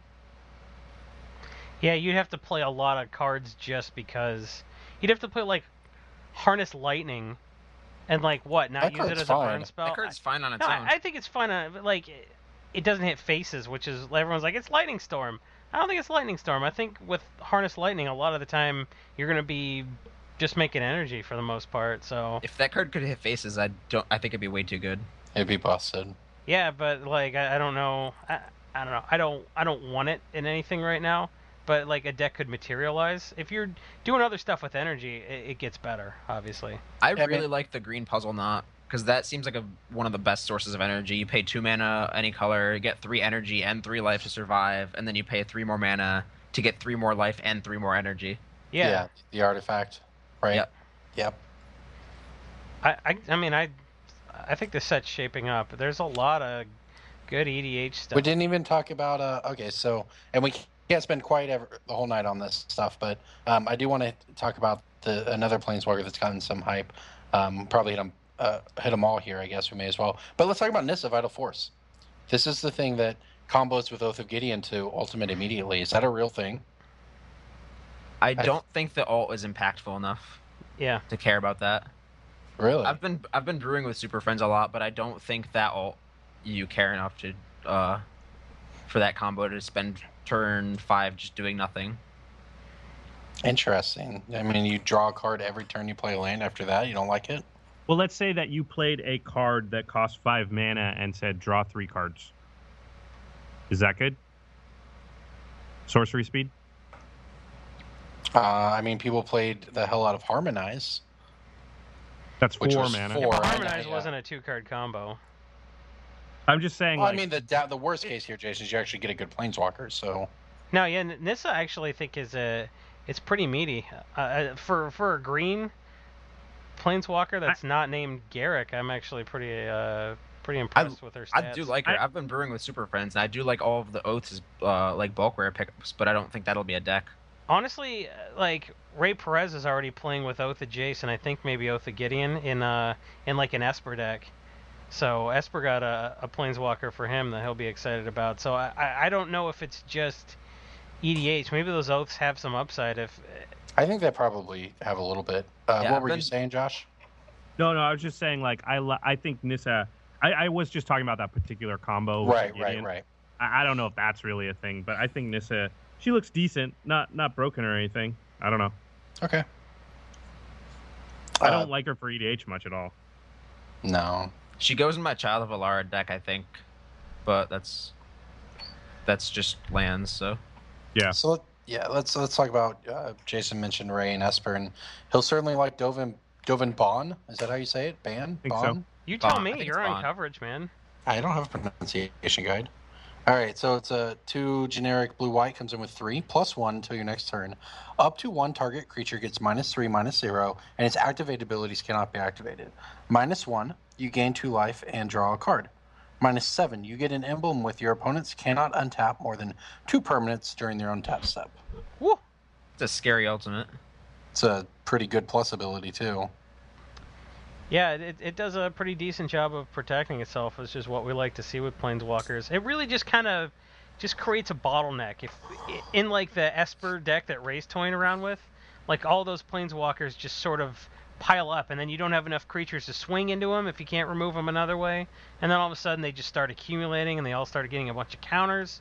Yeah, you'd have to play a lot of cards just because. You'd have to play, like, Harness Lightning and, like, what? Not use it as a burn spell? That card's fine on its own. I think it's fine on, like, it doesn't hit faces, which is, everyone's like, it's Lightning Storm. I don't think it's Lightning Storm. I think with Harness Lightning, a lot of the time, you're going to be just making energy for the most part, so. If that card could hit faces, I think it'd be way too good. It'd be busted. Yeah, but, like, I don't know. I don't know. I don't want it in anything right now. But, like, a deck could materialize. If you're doing other stuff with energy, it gets better, obviously. I really like the green Puzzle Knot, because that seems like one of the best sources of energy. You pay 2 mana, any color, you get 3 energy and 3 life to survive, and then you pay 3 more mana to get 3 more life and 3 more energy. Yeah, the artifact, right? Yep. I mean, I think this set's shaping up. There's a lot of good EDH stuff. We didn't even talk about, okay, so, and we can't spend the whole night on this stuff, but I do want to talk about another Planeswalker that's gotten some hype. Probably hit them all here, I guess we may as well. But let's talk about Nissa Vital Force. This is the thing that combos with Oath of Gideon to ultimate immediately. Is that a real thing? I don't think the ult is impactful enough. Yeah. To care about that. Really? I've been brewing with Super Friends a lot, but I don't think that ult you care enough to for that combo to spend turn 5 just doing nothing. Interesting. I mean, you draw a card every turn you play a land. After that, you don't like it? Well, let's say that you played a card that cost 5 mana and said draw 3 cards. Is that good? Sorcery speed? I mean, people played the hell out of Harmonize. That's 4 mana. Yeah, but Harmonize wasn't a 2-card combo. I'm just saying. Well, I mean, the worst case here, Jason, is you actually get a good Planeswalker. So. No, yeah, Nissa I actually think it's pretty meaty. For a green Planeswalker that's not named Garruk, I'm actually pretty impressed with her stats. I do like her. I've been brewing with Super Friends, and I do like all of the Oaths like bulk rare pickups, but I don't think that'll be a deck. Honestly, like Ray Perez is already playing with Oath of Jace, and I think maybe Oath of Gideon in like an Esper deck. So Esper got a Planeswalker for him that he'll be excited about. So I don't know if it's just EDH. Maybe those Oaths have some upside. I think they probably have a little bit. What were you saying, Josh? No, I was just saying, like, I think Nissa. I was just talking about that particular combo. Right. I don't know if that's really a thing, but I think Nissa, she looks decent, not broken or anything. I don't know. Okay. I don't like her for EDH much at all. No. She goes in my Child of Alara deck, I think, but that's. That's just lands, so. Yeah. So let's talk about. Jason mentioned Ray and Esper, and he'll certainly like Dovin Bond. Is that how you say it? Ban? Think so. Bond? You tell Bond. I me. think You're it's on Bond. coverage, man. I don't have a pronunciation guide. All right, so it's a 2 generic blue-white, comes in with 3, +1 until your next turn. Up to 1 target creature gets -3, -0, and its activated abilities cannot be activated. -1, you gain 2 life and draw a card. -7, you get an emblem with your opponents cannot untap more than 2 permanents during their untap step. Woo! It's a scary ultimate. It's a pretty good plus ability, too. Yeah, it does a pretty decent job of protecting itself, which is what we like to see with Planeswalkers. It really just kind of just creates a bottleneck. If in like the Esper deck that Ray's toying around with, like all those Planeswalkers just sort of pile up, and then you don't have enough creatures to swing into them if you can't remove them another way, and then all of a sudden they just start accumulating, and they all start getting a bunch of counters.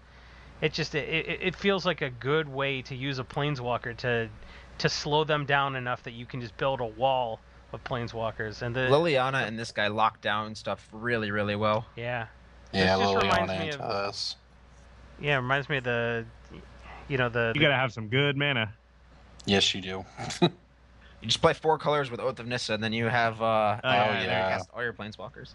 It feels like a good way to use a Planeswalker to slow them down enough that you can just build a wall of Planeswalkers. And Liliana and this guy lock down stuff really, really well. yeah. Yeah, This just reminds Liliana me into of- this. Yeah, it reminds me of the You gotta have some good mana. Yes, you do. You just play 4 colors with Oath of Nissa, and then you have yeah. there you cast all your planeswalkers.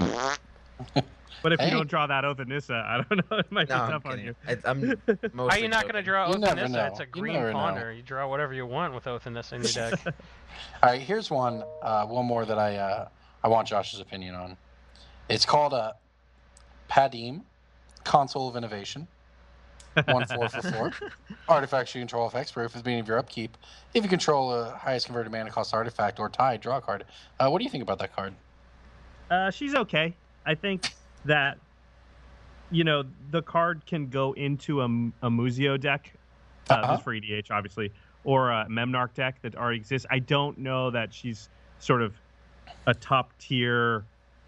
But if Hey. you don't draw that Oath of Nissa, I don't know. It might No, be I'm tough on kidding. you. I'm How mostly are you not going to joking. draw You Oath never of Nissa? know. It's a You green never know. ponder. You draw whatever you want with Oath of Nissa in your deck. All right, here's one more that I want Josh's opinion on. It's called Padim, Console of Innovation. 1/4 for 4. Artifacts you control effects proof at the beginning of your upkeep. If you control a highest converted mana cost artifact or tied, draw a card. What do you think about that card? She's okay. I think that, the card can go into a Muzio deck, just for EDH, obviously, or a Memnarch deck that already exists. I don't know that she's sort of a top tier,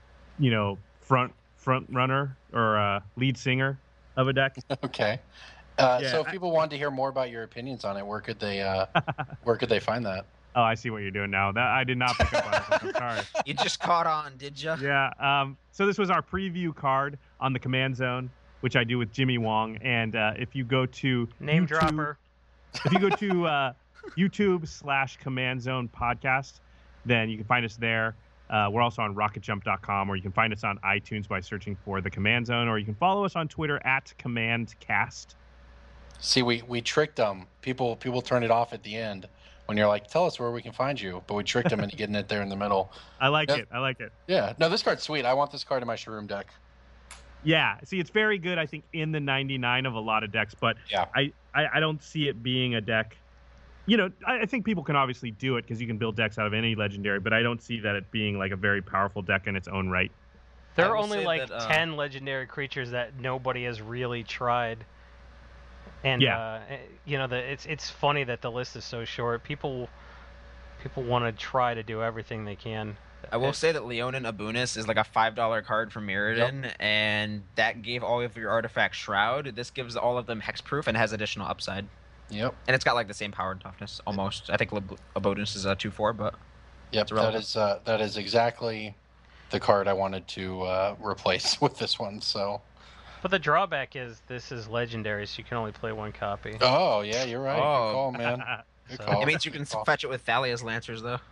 front runner or lead singer of a deck. Okay. Yeah, So if people wanted to hear more about your opinions on it, where could they find that? Oh, I see what you're doing now. That I did not pick up on this. I'm sorry. You just caught on, did you? Yeah. So this was our preview card on the Command Zone, which I do with Jimmy Wong. And if you go to Name YouTube, dropper. if you go to YouTube/Command Zone Podcast, then you can find us there. We're also on RocketJump.com, or you can find us on iTunes by searching for the Command Zone, or you can follow us on Twitter @CommandCast. See, we tricked them. People turn it off at the end when you're like, tell us where we can find you. But we tricked them into getting it there in the middle. I like Yeah. it. I like it. Yeah. No, this card's sweet. I want this card in my Shroom deck. Yeah. See, it's very good, I think, in the 99 of a lot of decks, but Yeah. I don't see it being a deck. I think people can obviously do it because you can build decks out of any legendary, but I don't see that it being like a very powerful deck in its own right. There I are will only say like that, 10 legendary creatures that nobody has really tried. And Yeah. it's funny that the list is so short. People want to try to do everything they can. I will say that Leonin Abunis is like a $5 card from Mirrodin, and that gave all of your artifacts Shroud. This gives all of them hexproof and has additional upside. Yep. And it's got like the same power and toughness, almost. I think Abunis is a 2/4, but Yep. It's relevant. That is exactly the card I wanted to replace with this one. So. But the drawback is this is legendary, so you can only play one copy. Oh yeah, you're right. Oh. Good call, man. Good So- call. it means you can Good call. fetch it with Thalia's Lancers, though.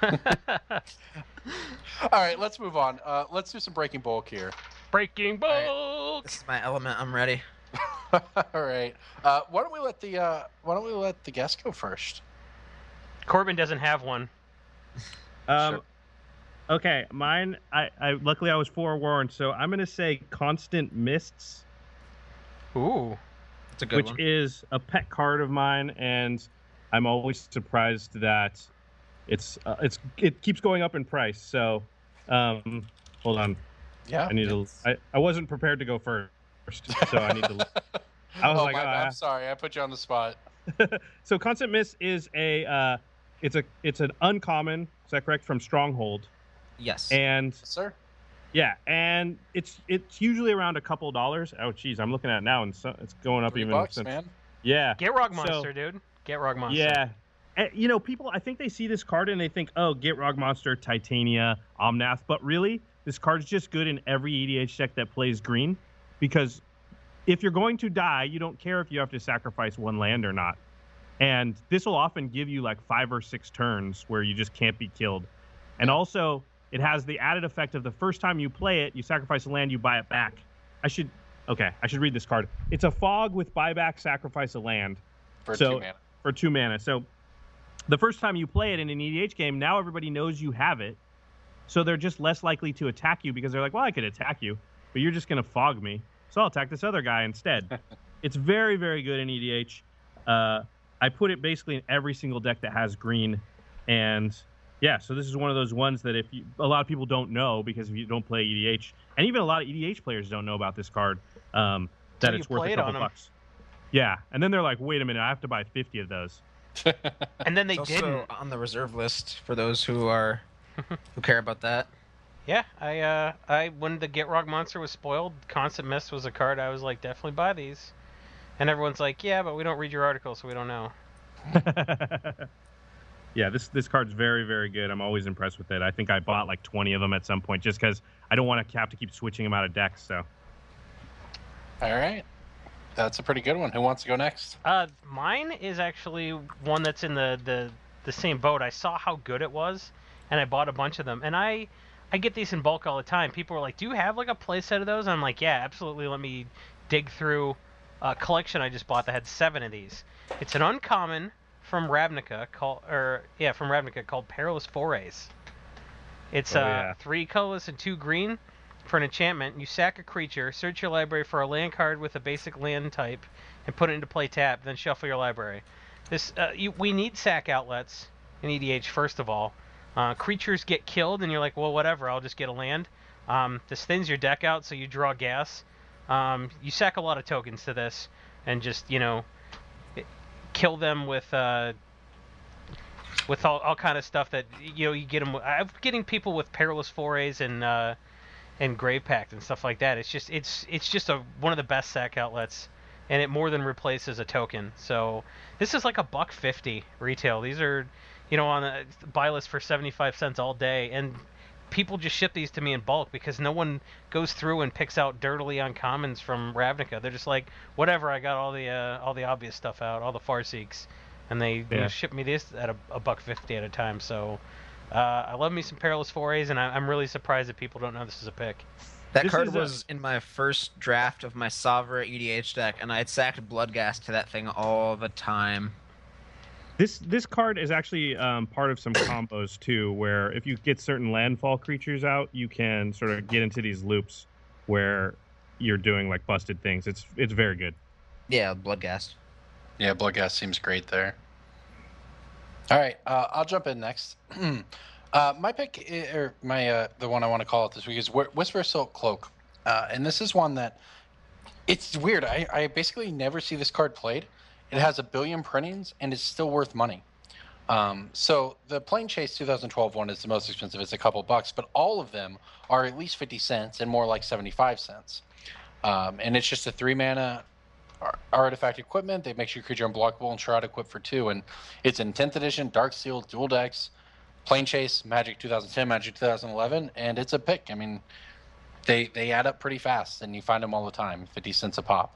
All right, let's move on. Let's do some breaking bulk here. Breaking right. bulk. This is my element. I'm ready. All right. Why don't we let the guest go first? Corbin doesn't have one. Sure. Okay, mine. I luckily I was forewarned, so I'm gonna say Constant Mists, Ooh. It's a good which one. is a pet card of mine, and I'm always surprised that it keeps going up in price. So, hold on. Yeah. I need to. I wasn't prepared to go first, so I need to. I was Oh, like, my oh, bad. I'm sorry. I put you on the spot. So Constant Miss is it's an uncommon. Is that correct? From Stronghold, Yes. and Sir? yeah, and it's usually around a couple dollars. Oh, geez, I'm looking at it now, and it's going up even $3, since. man. Yeah, Get Rog So- Monster, dude. Get Rog Monster. yeah. And, people, I think they see this card and they think, oh, Get Rog Monster, Titania, Omnath, but really, this card's just good in every EDH deck that plays green, because if you're going to die, you don't care if you have to sacrifice one land or not. And this will often give you like 5 or 6 turns where you just can't be killed. And also, it has the added effect of the first time you play it, you sacrifice a land, you buy it back. I should read this card. It's a fog with buyback, sacrifice a land. For 2 mana. For 2 mana. So the first time you play it in an EDH game, now everybody knows you have it. So they're just less likely to attack you because they're like, well, I could attack you, but you're just going to fog me. So I'll attack this other guy instead. It's very, very good in EDH. I put it basically in every single deck that has green. And yeah, so this is one of those ones that a lot of people don't know because if you don't play EDH, and even a lot of EDH players don't know about this card, that it's worth a couple bucks. Yeah, and then they're like, wait a minute, I have to buy 50 of those. And then they It's didn't. also on the reserve list for those who are who care about that. Yeah, I when the Gitrog monster was spoiled, Constant Mist was a card I was like, definitely buy these. And everyone's like, yeah, but we don't read your article, so we don't know. Yeah, this card's very, very good. I'm always impressed with it. I think I bought like 20 of them at some point just because I don't want to have to keep switching them out of decks. So. All right. That's a pretty good one. Who wants to go next? Mine is actually one that's in the same boat. I saw how good it was, and I bought a bunch of them. And I get these in bulk all the time. People are like, do you have like a play set of those? And I'm like, yeah, absolutely. Let me dig through a collection I just bought that had 7 of these. It's an uncommon from Ravnica called Perilous Forays. It's 3 colorless and 2 green for an enchantment. You sack a creature, search your library for a land card with a basic land type, and put it into play tap. Then shuffle your library. We need sack outlets in EDH. First of all, creatures get killed, and you're like, well, whatever. I'll just get a land. This thins your deck out, so you draw gas. You sack a lot of tokens to this, and just kill them with all kind of stuff that you get them. I'm getting people with Perilous Forays and Grave Pact and stuff like that. It's just one of the best sack outlets, and it more than replaces a token. So this is like $1.50 retail. These are on a buy list for 75 cents all day, and people just ship these to me in bulk because no one goes through and picks out dirtily uncommons from Ravnica. They're just like, whatever, I got all the obvious stuff out, all the Farseeks, and they ship me this at $1.50 at a time. So I love me some Perilous Forays, and I'm really surprised that people don't know this is a pick. That card was in my first draft of my Savra EDH deck, and I had sacked Bloodghast to that thing all the time. This card is actually part of some combos too, where if you get certain landfall creatures out, you can sort of get into these loops where you're doing like busted things. It's very good. Yeah, Bloodghast. Yeah, Bloodghast seems great there. All right, I'll jump in next. My pick, or the one I want to call it this week, is Whisper Silk Cloak, and this is one that it's weird. I basically never see this card played. It has 1 billion printings, and it's still worth money. So the Plane Chase 2012 one is the most expensive. It's a couple bucks, but all of them are at least 50 cents and more like 75 cents. And it's just a 3-mana artifact equipment. They make your creature unblockable and Shroud equipped for 2. And it's in 10th edition, Darksteel, dual decks, Plane Chase, Magic 2010, Magic 2011, and it's a pick. I mean, they add up pretty fast, and you find them all the time, 50 cents a pop.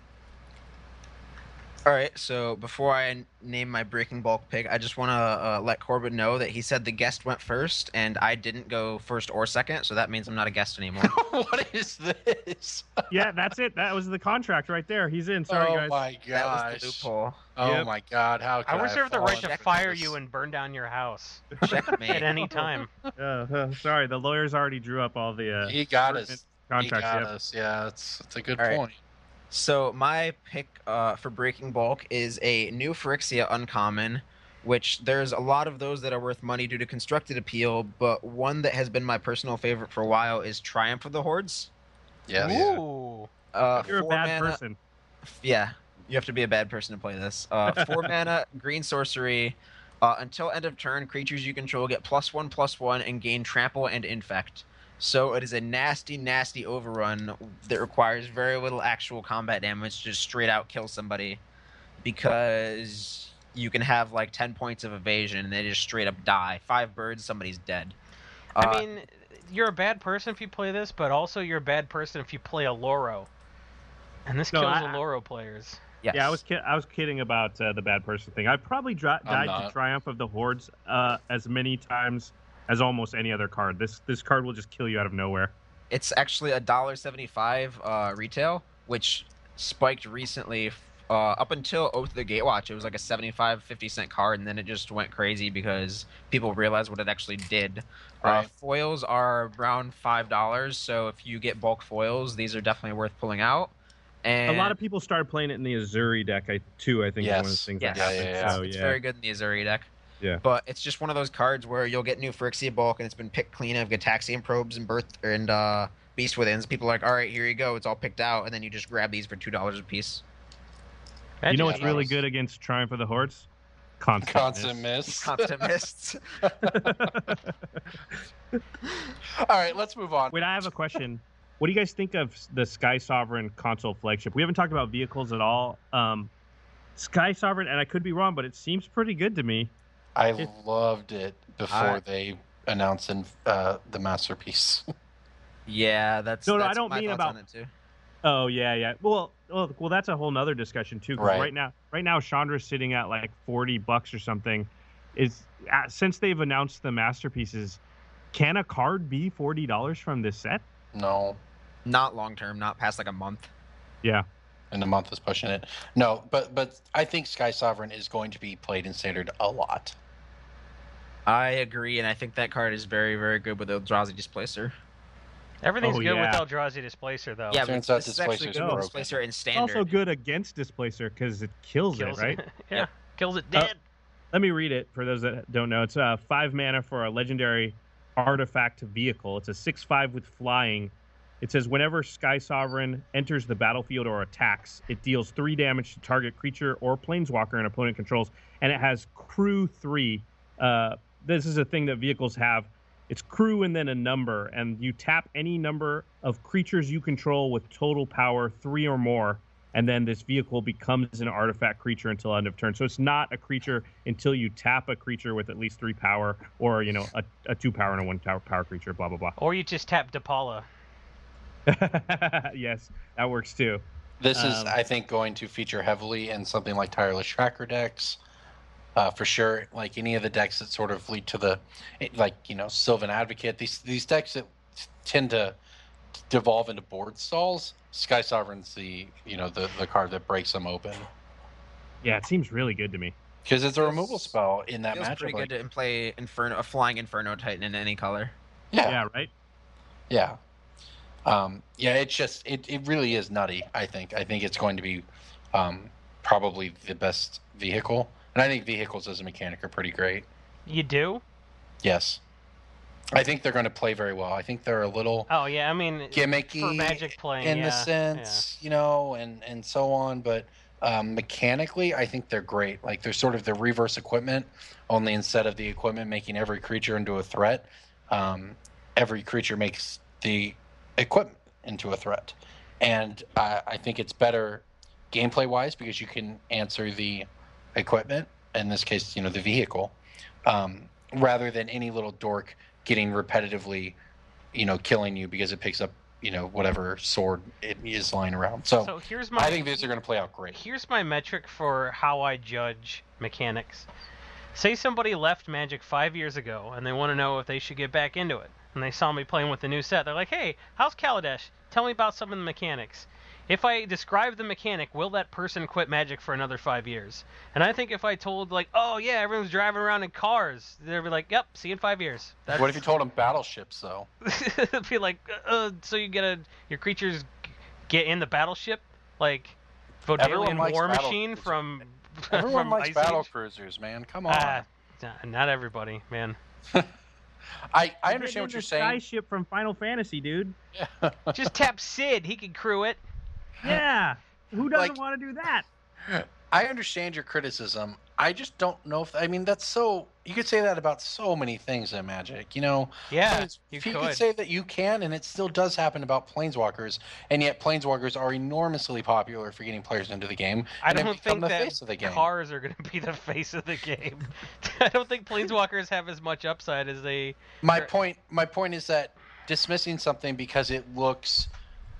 All right, so before I name my Breaking Bulk pick, I just want to let Corbin know that he said the guest went first, and I didn't go first or second, so that means I'm not a guest anymore. What is this? Yeah, that's it. That was the contract right there. He's in. Sorry, guys. Oh, my gosh. That was the loophole. Oh, my God. How could I reserve the right to Check fire this. you and burn down your house Checkmate. at any time. Sorry, the lawyers already drew up all the He got us. contracts. He got Yep. us. Yeah, it's a good All right. point. So my pick for Breaking Bulk is a new Phyrexia uncommon, which there's a lot of those that are worth money due to constructed appeal, but one that has been my personal favorite for a while is Triumph of the Hordes. Yes. Ooh. You're a 4 bad mana, person. Yeah, you have to be a bad person to play this. 4 mana, green sorcery. Until end of turn, creatures you control get +1/+1 and gain trample and infect. So it is a nasty, nasty overrun that requires very little actual combat damage to just straight out kill somebody, because you can have like 10 points of evasion and they just straight up die. 5 birds, somebody's dead. I mean, you're a bad person if you play this, but also you're a bad person if you play a Loro. And this No, kills I- Aloro players. Yes. Yeah, I was kidding about the bad person thing. I probably died to not. Triumph of the Hordes as many times as almost any other card. This card will just kill you out of nowhere. It's actually $1.75 retail, which spiked recently. Up until Oath of the Gatewatch, it was like a 50 cent card, and then it just went crazy because people realized what it actually did. Right. Foils are around $5, so if you get bulk foils, these are definitely worth pulling out. And A lot of people started playing it in the Azuri deck, too, I think, is one of the Yes. things yes, that happened. yeah. So, it's yeah. very good in the Azuri deck. Yeah. But it's just one of those cards where you'll get new Phyrexian bulk, and it's been picked clean of Gataxian probes and Beast Withins. People are like, all right, here you go, it's all picked out, and then you just grab these for $2 a piece. You know Magic what's really Shadows. good against Triumph of the Hordes? Constant Constant Miss. miss. Constant Mists. All right, let's move on. Wait, I have a question. What do you guys think of the Sky Sovereign console flagship? We haven't talked about vehicles at all. Sky Sovereign, and I could be wrong, but it seems pretty good to me. I loved it before I- they announced the masterpiece. Yeah, that's No, I that's don't my mean thoughts about- on it too. Oh yeah. Well, that's a whole nother discussion too. 'Cause Right. right now, Chandra's sitting at like $40 or something. Since they've announced the masterpieces, can a card be $40 from this set? No, Not long term, not past like a month. Yeah. and a month is pushing it. No, but I think Sky Sovereign is going to be played in Standard a lot. I agree, and I think that card is very, very good with Eldrazi Displacer. Everything's Oh, good yeah. with Eldrazi Displacer, though. Yeah, but Turns out this is actually Displacer's good with broken. Displacer in It's Standard. also good against Displacer because it kills Kills it, right? yeah, Yeah. kills it dead. Let me read it for those that don't know. It's 5 mana for a legendary artifact vehicle. It's a 6/5 with flying. It says whenever Sky Sovereign enters the battlefield or attacks, it deals 3 damage to target creature or planeswalker an opponent controls, and it has crew 3. This is a thing that vehicles have. It's crew and then a number, and you tap any number of creatures you control with total power 3 or more, and then this vehicle becomes an artifact creature until end of turn. So it's not a creature until you tap a creature with at least 3 power, or a 2 power and a 1 power creature. Blah blah blah. Or you just tap DePaula. Yes, that works too. This is, Um, I think, going to feature heavily in something like Tireless Tracker decks. For sure, like any of the decks that sort of lead to the, Sylvan Advocate, these decks that tend to devolve into board stalls. Sky Sovereign's the card that breaks them open Yeah, it seems really good to me. because it's a removal spell in that Feels matchup. pretty like- good to play a flying Inferno Titan in any color. yeah, Right. yeah. It's just it really is nutty. I think it's going to be probably the best vehicle, and I think vehicles as a mechanic are pretty great. You do? Yes, I think they're going to play very well. I think they're a little Oh yeah, I mean gimmicky for Magic playing in yeah, the sense, and so on, but mechanically, I think they're great. Like they're sort of the reverse equipment, only instead of the equipment making every creature into a threat, every creature makes the equipment into a threat. And I think it's better gameplay wise because you can answer the equipment, in this case, the vehicle, rather than any little dork getting repetitively, killing you because it picks up, whatever sword it is lying around. So here's my I think these are going to play out great. Here's my metric for how I judge mechanics. Say somebody left Magic 5 years ago and they want to know if they should get back into it. And they saw me playing with the new set. They're like, hey, how's Kaladesh? Tell me about some of the mechanics. If I describe the mechanic, will that person quit Magic for another 5 years? And I think if I told, like, oh yeah, everyone's driving around in cars, they'd be like, yep, see you in 5 years. What if you told them battleships, though? It'd be like, so you your creatures get in the battleship? Like, Everyone Vodalian likes War battle Machine cruisers. from Everyone from likes Ice battle Age? cruisers, man. Come on. Not everybody, man. I You're understand getting what you're the Sky saying. ship from Final Fantasy, dude. Just tap Sid, he could crew it. Yeah. Who doesn't Like- want to do that? I understand your criticism. I just don't know if that's so. You could say that about so many things in Magic. Yeah, you could could. say that you can, and it still does happen about Planeswalkers, and yet Planeswalkers are enormously popular for getting players into the game. I and have don't become think the that face of the game. cars are going to be the face of the game. I don't think Planeswalkers have as much upside as they... My point is that dismissing something because it looks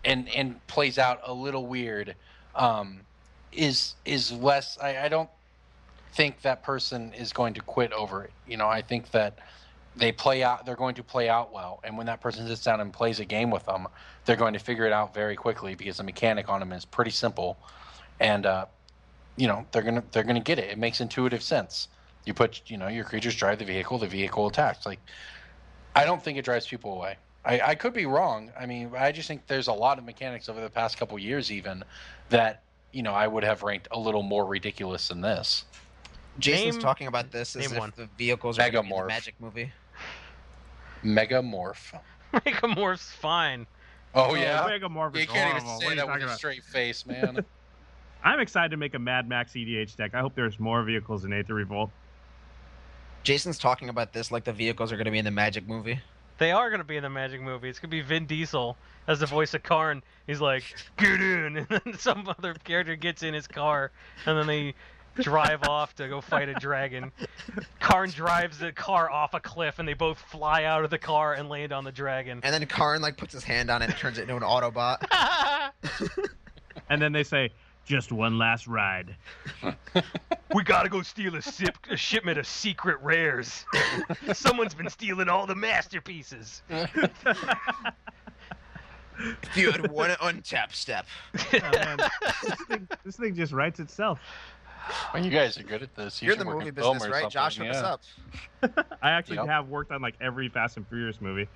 and plays out a little weird, is less. I don't think that person is going to quit over it. I think that they're going to play out well, and when that person sits down and plays a game with them, they're going to figure it out very quickly because the mechanic on them is pretty simple, and they're gonna get it. It makes intuitive sense. You put your creatures drive the vehicle attacks. Like, I don't think it drives people away. I could be wrong. I mean, I just think there's a lot of mechanics over the past couple years even that I would have ranked a little more ridiculous than this. Jason's talking about this as if the vehicles are going to be in the Magic movie. Megamorph. Megamorph's fine. Oh yeah, Megamorph is you can't even horrible. say that with a straight face, man. I'm excited to make a Mad Max EDH deck. I hope there's more vehicles in Aether Revolt. Jason's talking about this like the vehicles are going to be in the Magic movie. They are going to be in the Magic movie. It's going to be Vin Diesel as the voice of Karn. He's like, get in, and then some other character gets in his car, and then they drive off to go fight a dragon. Karn drives the car off a cliff, and they both fly out of the car and land on the dragon. And then Karn puts his hand on it and turns it into an Autobot. And then they say, just one last ride. We gotta go steal a shipment of secret rares. Someone's been stealing all the masterpieces. If you had one untap step. Oh, man. This thing just writes itself. Well, you guys are good at this. You're in the movie business, right? Josh, hook us up. I actually have worked on every Fast and Furious movie.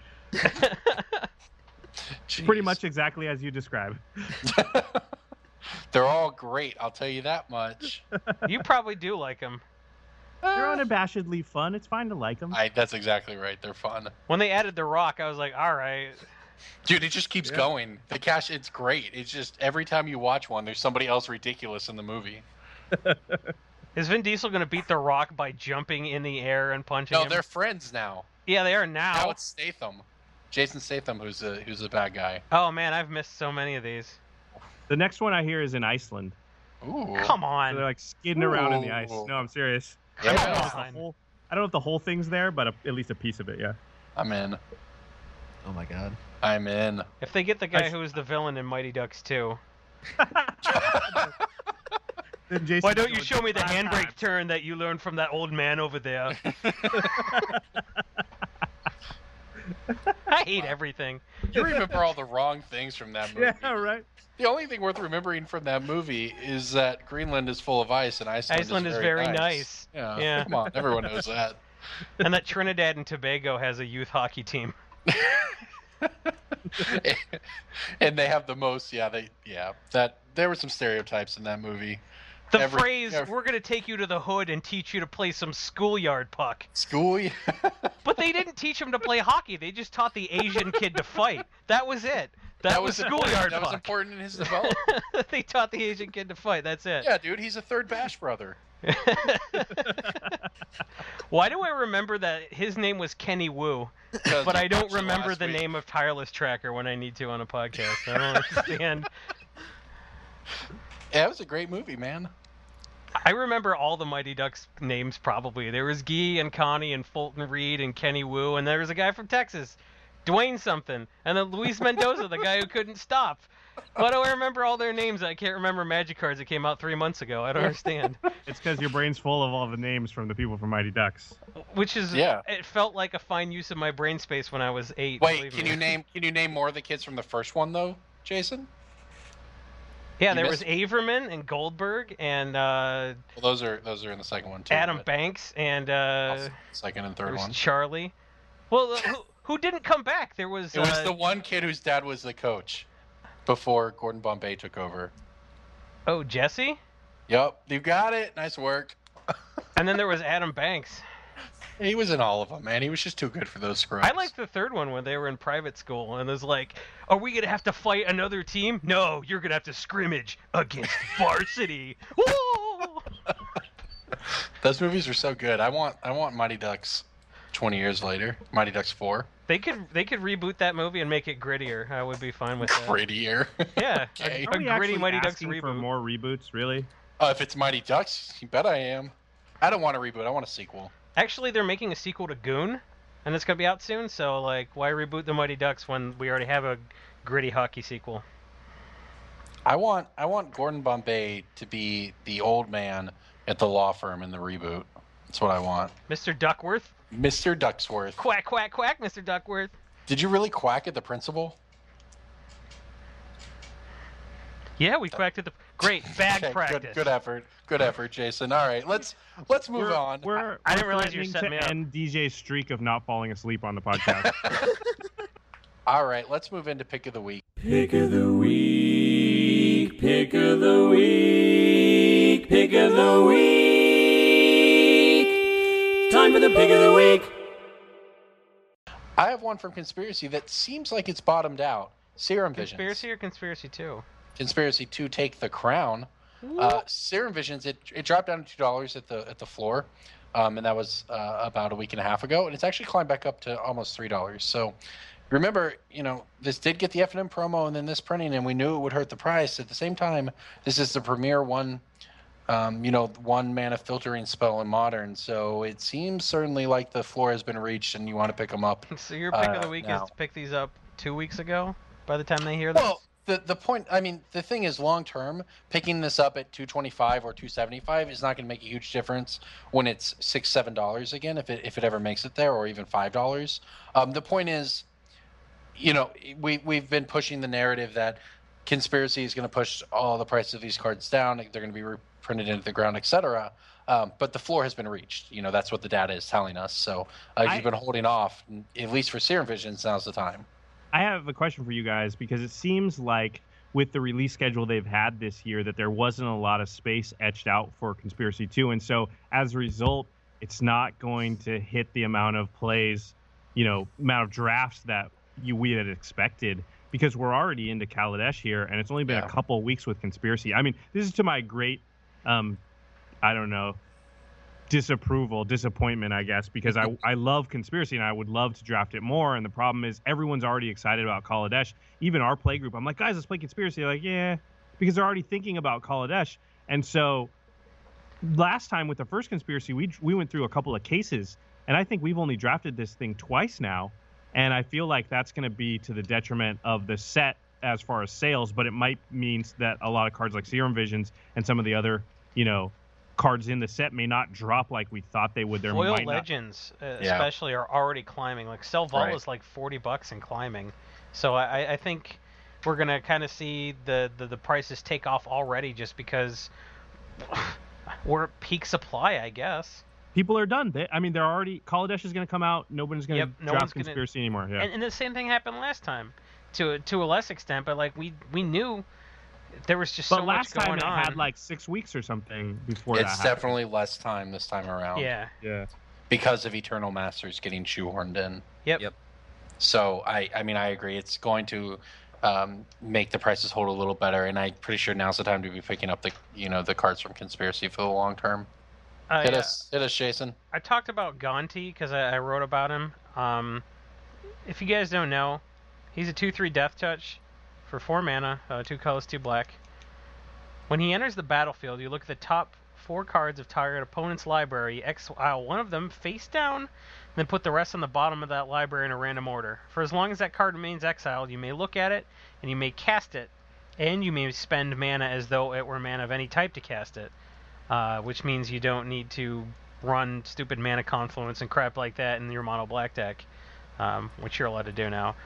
Pretty much exactly as you describe. They're all great, I'll tell you that much. You probably do like them. They're unabashedly fun. It's fine to like them. That's exactly right. They're fun. When they added The Rock, I was like, all right. Dude, it just keeps going. The cash, it's great. It's just every time you watch one, there's somebody else ridiculous in the movie. Is Vin Diesel going to beat The Rock by jumping in the air and punching him? No, they're friends now. Yeah, they are now. Now it's Statham. Jason Statham, who's the bad guy. Oh, man, I've missed so many of these. The next one I hear is in Iceland. Ooh. Come on. So they're skidding around in the ice. No, I'm serious. Yeah. I don't know if the whole thing's there, but at least a piece of it, yeah. I'm in. Oh my god. I'm in. If they get the guy who was the villain in Mighty Ducks 2. Why don't you show me the handbrake turn that you learned from that old man over there? I hate everything. You remember all the wrong things from that movie. Yeah, right. The only thing worth remembering from that movie is that Greenland is full of ice and Iceland is very nice. Yeah, come on, everyone knows that. And that Trinidad and Tobago has a youth hockey team. And they have the most. That there were some stereotypes in that movie. The phrase, we're going to take you to the hood and teach you to play some schoolyard puck. But they didn't teach him to play hockey. They just taught the Asian kid to fight. That was it. That was schoolyard puck. That was important in his development. They taught the Asian kid to fight. That's it. Yeah, dude, he's a third Bash brother. Why do I remember that his name was Kenny Wu, but I don't remember the name of Tireless Tracker when I need to on a podcast? I don't understand. Yeah, it was a great movie, man. I remember all the Mighty Ducks names probably. There was Guy and Connie and Fulton Reed and Kenny Wu, and there was a guy from Texas, Dwayne something, and then Luis Mendoza, the guy who couldn't stop. Why do I remember all their names? I can't remember Magic cards that came out 3 months ago. I don't understand. It's because your brain's full of all the names from the people from Mighty Ducks. Which is, it felt like a fine use of my brain space when I was 8. Wait, can you name more of the kids from the first one though, Jason? Yeah, there was Averman and Goldberg and well, those are in the second one too. Adam Banks and second and third one. Charlie. Well, who didn't come back? It was the one kid whose dad was the coach before Gordon Bombay took over. Oh, Jesse? Yep, you got it. Nice work. And then there was Adam Banks. He was in all of them, man. He was just too good for those scrubs. I liked the third one when they were in private school, and it was like, are we going to have to fight another team? No, you're going to have to scrimmage against varsity. Whoa! Those movies are so good. I want Mighty Ducks 20 years later. Mighty Ducks 4. They could reboot that movie and make it grittier. I would be fine with that. Grittier? Yeah. Okay. A gritty Mighty Ducks reboot. For more reboots, really? If it's Mighty Ducks, you bet I am. I don't want a reboot. I want a sequel. Actually, they're making a sequel to Goon, and it's going to be out soon, so, why reboot the Mighty Ducks when we already have a gritty hockey sequel? I want Gordon Bombay to be the old man at the law firm in the reboot. That's what I want. Mr. Duckworth. Mr. Ducksworth. Quack, quack, quack, Mr. Duckworth. Did you really quack at the principal? Yeah, we quacked at the... Great, bag Okay, practice. Good effort, Jason. All right, let's move on. I didn't realize you were threatening setting me to up. end DJ's streak of not falling asleep on the podcast. All right, let's move into pick of the week. Pick of the week, pick of the week, pick of the week. Time for the pick of the week. I have one from Conspiracy that seems like it's bottomed out. Serum Visions. Conspiracy or Conspiracy 2? Conspiracy 2 Take the Crown. Serum Visions, it dropped down to $2 at the floor, and that was about a week and a half ago, and it's actually climbed back up to almost $3. So remember, this did get the F&M promo and then this printing, and we knew it would hurt the price. At the same time, this is the premier one mana filtering spell in Modern, so it seems certainly like the floor has been reached and you want to pick them up. So your pick of the week now. is to pick these up 2 weeks ago, by the time they hear this? Well, the point, the thing is, long term, picking this up at $225 or $275 is not going to make a huge difference when it's $6-7 again, if it ever makes it there, or even $5. The point is, we've been pushing the narrative that Conspiracy is going to push all the prices of these cards down. They're going to be reprinted into the ground, etc. But the floor has been reached. That's what the data is telling us. So if you've been holding off, at least for Serum Visions, now's the time. I have a question for you guys, because it seems like with the release schedule they've had this year that there wasn't a lot of space etched out for Conspiracy 2. And so as a result, it's not going to hit the amount of plays, amount of drafts that we had expected, because we're already into Kaladesh here, and it's only been a couple of weeks with Conspiracy. This is to my great, disappointment, I guess, because I love Conspiracy and I would love to draft it more. And the problem is everyone's already excited about Kaladesh. Even our play group, I'm like, guys, let's play Conspiracy. They're like, yeah, because they're already thinking about Kaladesh. And so last time with the first Conspiracy, we went through a couple of cases, and I think we've only drafted this thing twice now. And I feel like that's going to be to the detriment of the set as far as sales, but it might mean that a lot of cards like Serum Visions and some of the other, cards in the set may not drop like we thought they would. Foil Legends, especially, are already climbing. Like Selvala is like $40 and climbing. So I think we're going to kind of see the prices take off already, just because we're at peak supply, I guess. People are done. They're already. Kaladesh is going to come out. Nobody's going to draft Conspiracy anymore. Yeah. And the same thing happened last time, to a less extent. But like we knew there was just so much going on. But last time it had like 6 weeks or something before that. It's definitely less time this time around. Yeah. Because of Eternal Masters getting shoehorned in. Yep. So I agree. It's going to make the prices hold a little better, and I'm pretty sure now's the time to be picking up the cards from Conspiracy for the long term. Hit us, Jason. I talked about Gonti because I wrote about him. If you guys don't know, he's a 2/3 Death Touch for 4 mana, 2 colors, 2 black. When he enters the battlefield, you look at the top 4 cards of target opponent's library, exile one of them face down, then put the rest on the bottom of that library in a random order. For as long as that card remains exiled, you may look at it, and you may cast it, and you may spend mana as though it were mana of any type to cast it. Which means you don't need to run stupid mana confluence and crap like that in your mono black deck, which you're allowed to do now.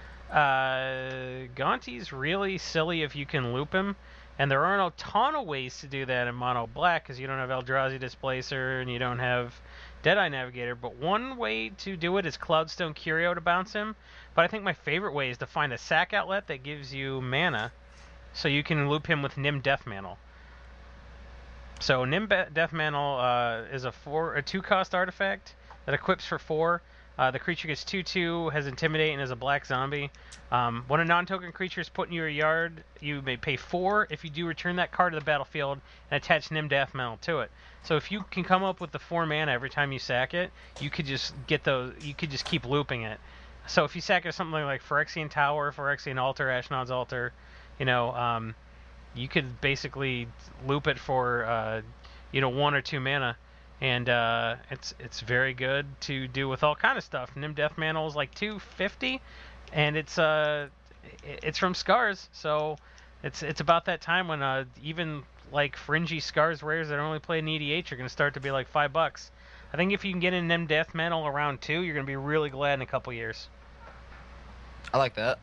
Gonti's really silly if you can loop him, and there aren't a ton of ways to do that in mono black because you don't have Eldrazi Displacer and you don't have Deadeye Navigator, but one way to do it is Cloudstone Curio to bounce him. But I think my favorite way is to find a sack outlet that gives you mana, so you can loop him with Nim Deathmantle. So Nim Deathmantle is a 2-cost artifact that equips for 4. The creature gets 2/2, has Intimidate, and is a black zombie. When a non-token creature is put in your yard, you may pay 4 if you do return that card to the battlefield and attach Nim Deathmantle to it. So if you can come up with the 4 mana every time you sack it, you could just get those. You could just keep looping it. So if you sack it something like Phyrexian Tower, Phyrexian Altar, Ashnod's Altar, you could basically loop it for 1 or 2 mana, and it's very good to do with all kind of stuff. Nim Deathmantle is like $250, and it's from Scars, so It's about that time when even like fringy scars rares that only play in EDH are going to start to be like $5. I think if you can get in them death metal around 2, you're going to be really glad in a couple years. I like that.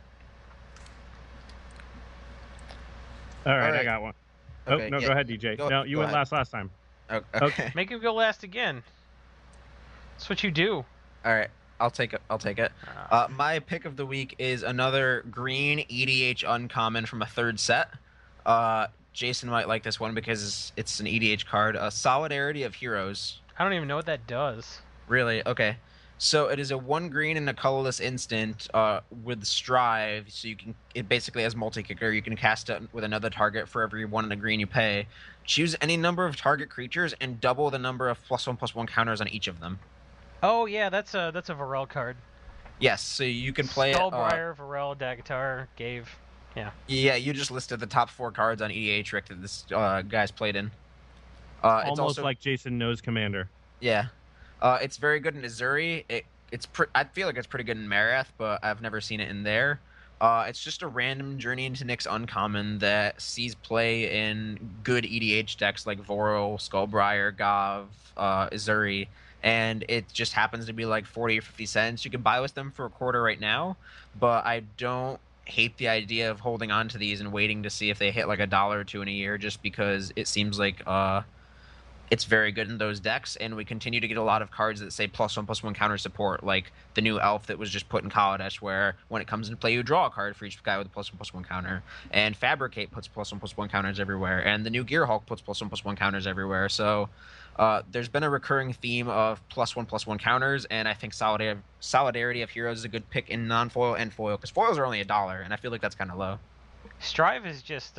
All right, I right. got one. Okay, oh, no, yeah, go ahead, DJ. go You went ahead. last time. Okay. Make him go last again. That's what you do. All right. I'll take it. My pick of the week is another green EDH uncommon from a third set. Jason might like this one because it's an EDH card. Solidarity of Heroes. I don't even know what that does. Really? Okay. So it is a 1 green and a colorless instant with Strive. So it basically has multi-kicker. You can cast it with another target for every 1 in a green you pay. Choose any number of target creatures and double the number of +1/+1 counters on each of them. Oh yeah, that's a Varel card. Yes, so you can play Skullbriar, Varel, Dagatar, Gave. Yeah. Yeah, you just listed the top 4 cards on EDH Rick that this guy's played in. It's Almost also, like Jason knows Commander. yeah. It's very good in Azuri. I feel like it's pretty good in Marath, but I've never seen it in there. It's just a random Journey into Nyx uncommon that sees play in good EDH decks like Vorel, Skullbriar, Gav, Azuri, and it just happens to be like 40 or 50 cents. You can buy with them for a quarter right now, but I don't hate the idea of holding on to these and waiting to see if they hit like $1 or $2 in a year, just because it seems like it's very good in those decks, and we continue to get a lot of cards that say +1/+1 counter support, like the new elf that was just put in Kaladesh, where when it comes into play, you draw a card for each guy with a +1/+1 counter. And Fabricate puts +1/+1 counters everywhere, and the new Gearhulk puts +1/+1 counters everywhere. So there's been a recurring theme of +1/+1 counters, and I think Solidarity of Heroes is a good pick in non-foil and foil, because foils are only $1, and I feel like that's kind of low. Strive is just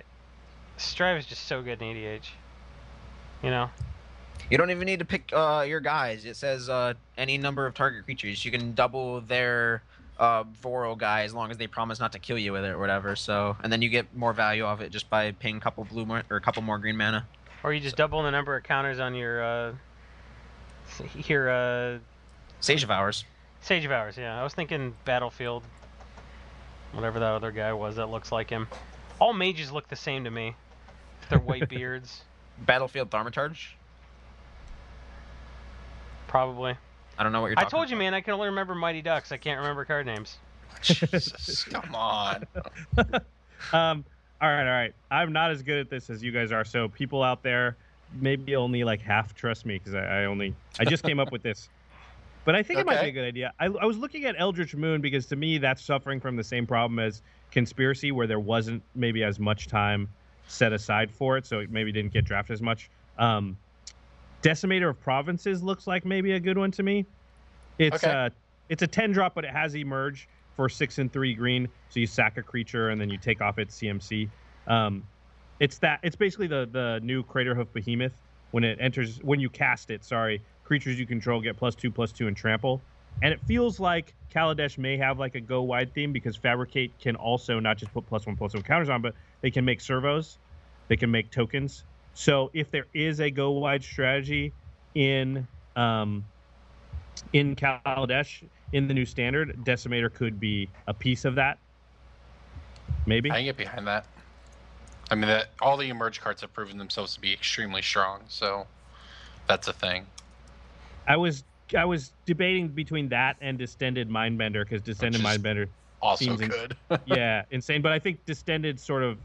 so good in EDH. You know? You don't even need to pick your guys. It says any number of target creatures. You can double their Vorel guy as long as they promise not to kill you with it or whatever. So, and then you get more value of it just by paying a couple couple more green mana. Or you just double the number of counters on your Sage of Hours. Sage of Hours. Yeah, I was thinking Battlefield. Whatever that other guy was that looks like him. All mages look the same to me. With their white beards. Battlefield Thaumaturge. Probably. I don't know what you're I talking told you, man, I can only remember Mighty Ducks. I can't remember card names. Jesus, come on. All right. I'm not as good at this as you guys are. So people out there maybe only like half trust me because I just came up with this. But I think it might be a good idea. I was looking at Eldritch Moon because to me that's suffering from the same problem as Conspiracy, where there wasn't maybe as much time set aside for it, so it maybe didn't get drafted as much. Decimator of Provinces looks like maybe a good one to me. It's a 10-drop, but it has Emerge for 6 and 3 green. So you sack a creature and then you take off its CMC. It's basically the new Craterhoof Behemoth. When you cast it, creatures you control get +2/+2 and trample. And it feels like Kaladesh may have like a go wide theme because Fabricate can also not just put +1/+1 counters on, but they can make servos, they can make tokens. So if there is a go wide strategy in Kaladesh in the new standard, Decimator could be a piece of that. Maybe. I can get behind that. I mean, all the Emerge cards have proven themselves to be extremely strong, so that's a thing. I was debating between that and Distended Mindbender because Distended Mindbender also seems good. yeah, insane. But I think Distended sort of,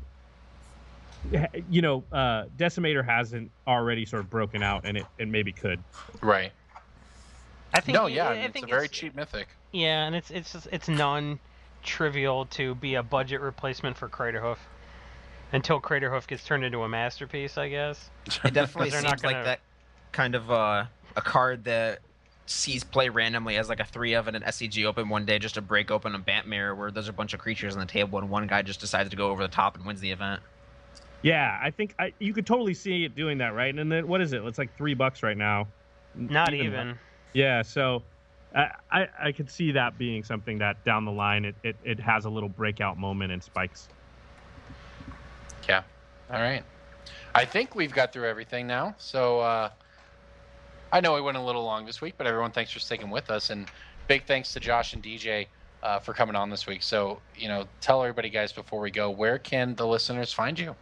Decimator hasn't already sort of broken out, and it maybe could. Right. I think. It's a very cheap mythic. Yeah, and it's non-trivial to be a budget replacement for Craterhoof. Until Craterhoof gets turned into a masterpiece, I guess. It definitely They're seems not gonna- like that kind of a card that sees play randomly as like a 3 of an SCG open one day just to break open a Bant Mirror where there's a bunch of creatures on the table and one guy just decides to go over the top and wins the event. Yeah, I think you could totally see it doing that, right? And then what is it? It's like $3 right now. Not even. Yeah, so I could see that being something that down the line it has a little breakout moment and spikes. Yeah. All right. I think we've got through everything now. So I know we went a little long this week, but everyone, thanks for sticking with us. And big thanks to Josh and DJ for coming on this week. So, tell everybody, guys, before we go, where can the listeners find you?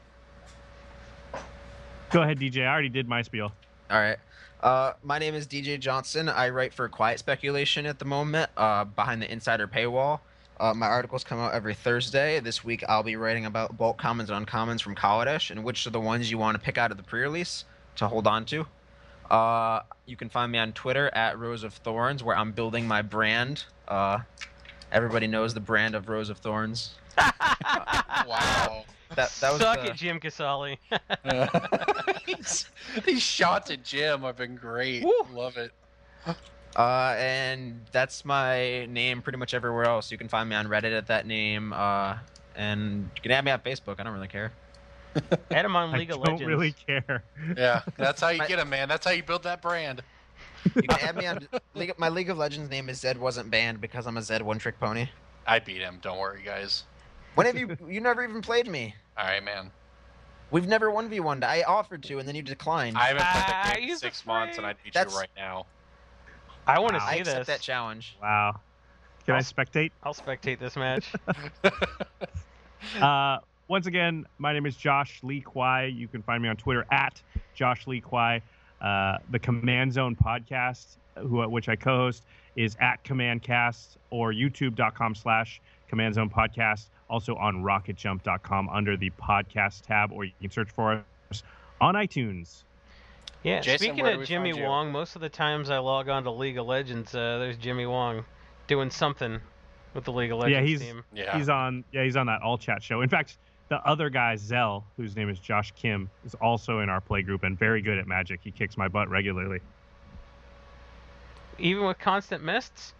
Go ahead, DJ. I already did my spiel. All right. My name is DJ Johnson. I write for Quiet Speculation at the moment, behind the Insider paywall. My articles come out every Thursday. This week I'll be writing about bulk commons and uncommons from Kaladesh and which are the ones you want to pick out of the pre-release to hold on to. You can find me on Twitter at Rose of Thorns, where I'm building my brand. Everybody knows the brand of Rose of Thorns. Wow. That was Suck it, Jim Casale. These shots at Jim have been great. Woo. Love it. And that's my name pretty much everywhere else. You can find me on Reddit at that name, and you can add me on Facebook. I don't really care. Add him on League of I don't Legends. really care. Yeah, that's how you get him, man. That's how you build that brand. You can add me on my League of Legends name is Zed Wasn't Banned because I'm a Zed one-trick pony. I beat him. Don't worry, guys. When have you never even played me? All right, man. We've never 1v1'd. I offered to, and then you declined. I haven't played that game in he's 6 months, and I'd beat That's- you right now. I want to Wow. I see accept this. that challenge. Wow. Can I spectate? I'll spectate this match. Once again, my name is Josh Lee Kwai. You can find me on Twitter at Josh Lee Kwai. The Command Zone podcast, which I co-host, is at CommandCast or youtube.com/Command Zone podcast. Also on rocketjump.com under the podcast tab, or you can search for us on iTunes. Yeah, Jason, speaking where do of we Jimmy find you? Wong, most of the times I log on to League of Legends, there's Jimmy Wong doing something with the League of Legends team. Yeah. He's on that all chat show. In fact, the other guy, Zell, whose name is Josh Kim, is also in our play group and very good at Magic. He kicks my butt regularly. Even with constant mists?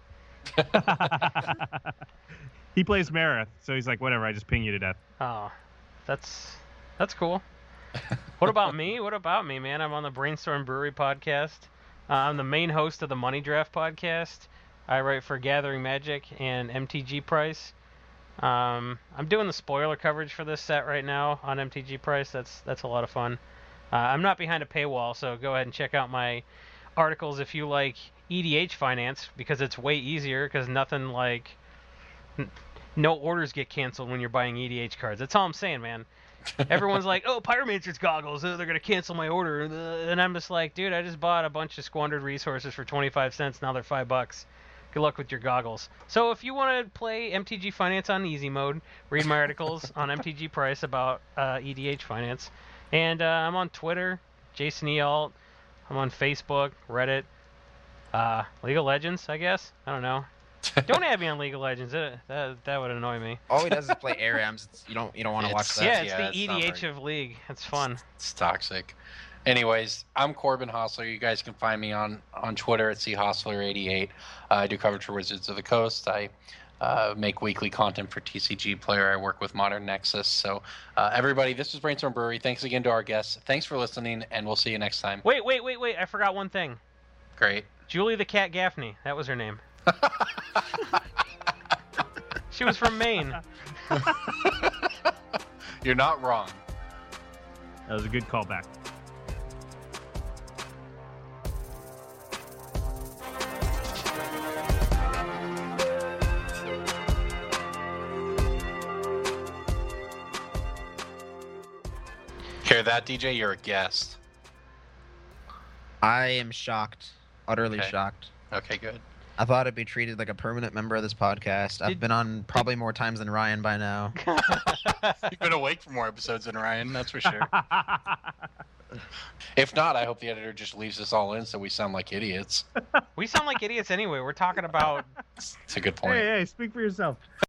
He plays Marith, so he's like, whatever, I just ping you to death. Oh, that's cool. What about me? What about me, man? I'm on the Brainstorm Brewery podcast. I'm the main host of the Money Draft podcast. I write for Gathering Magic and MTG Price. I'm doing the spoiler coverage for this set right now on MTG Price. That's a lot of fun. I'm not behind a paywall, so go ahead and check out my articles if you like EDH finance, because it's way easier, because nothing like no orders get canceled when you're buying EDH cards. That's all I'm saying, man. Everyone's like, oh, Pyromancer's goggles, they're going to cancel my order. And I'm just like, dude, I just bought a bunch of squandered resources for 25 cents. Now they're $5. Good luck with your goggles. So if you want to play MTG Finance on easy mode, read my articles on MTG Price about EDH Finance. And I'm on Twitter, Jason E. Alt. I'm on Facebook, Reddit, League of Legends, I guess. I don't know. Don't add me on League of Legends. That would annoy me. All he does is play ARAMs. You don't want to watch that. Yeah, it's yeah, the it's not EDH very- of League. It's fun. It's toxic. Anyways, I'm Corbin Hostler. You guys can find me on Twitter at chostler88. I do coverage for Wizards of the Coast. I make weekly content for TCG Player. I work with Modern Nexus. So everybody, this is Brainstorm Brewery. Thanks again to our guests. Thanks for listening, and we'll see you next time. Wait. I forgot one thing. Great. Julie the Cat Gaffney. That was her name. She was from Maine. You're not wrong. That was a good callback. Hear that, DJ? You're a guest. I am shocked. Utterly Okay. shocked. Okay, good. I thought I'd be treated like a permanent member of this podcast. I've been on probably more times than Ryan by now. You've been awake for more episodes than Ryan, that's for sure. If not, I hope the editor just leaves us all in so we sound like idiots. We sound like idiots anyway. We're talking about It's a good point. Hey, speak for yourself.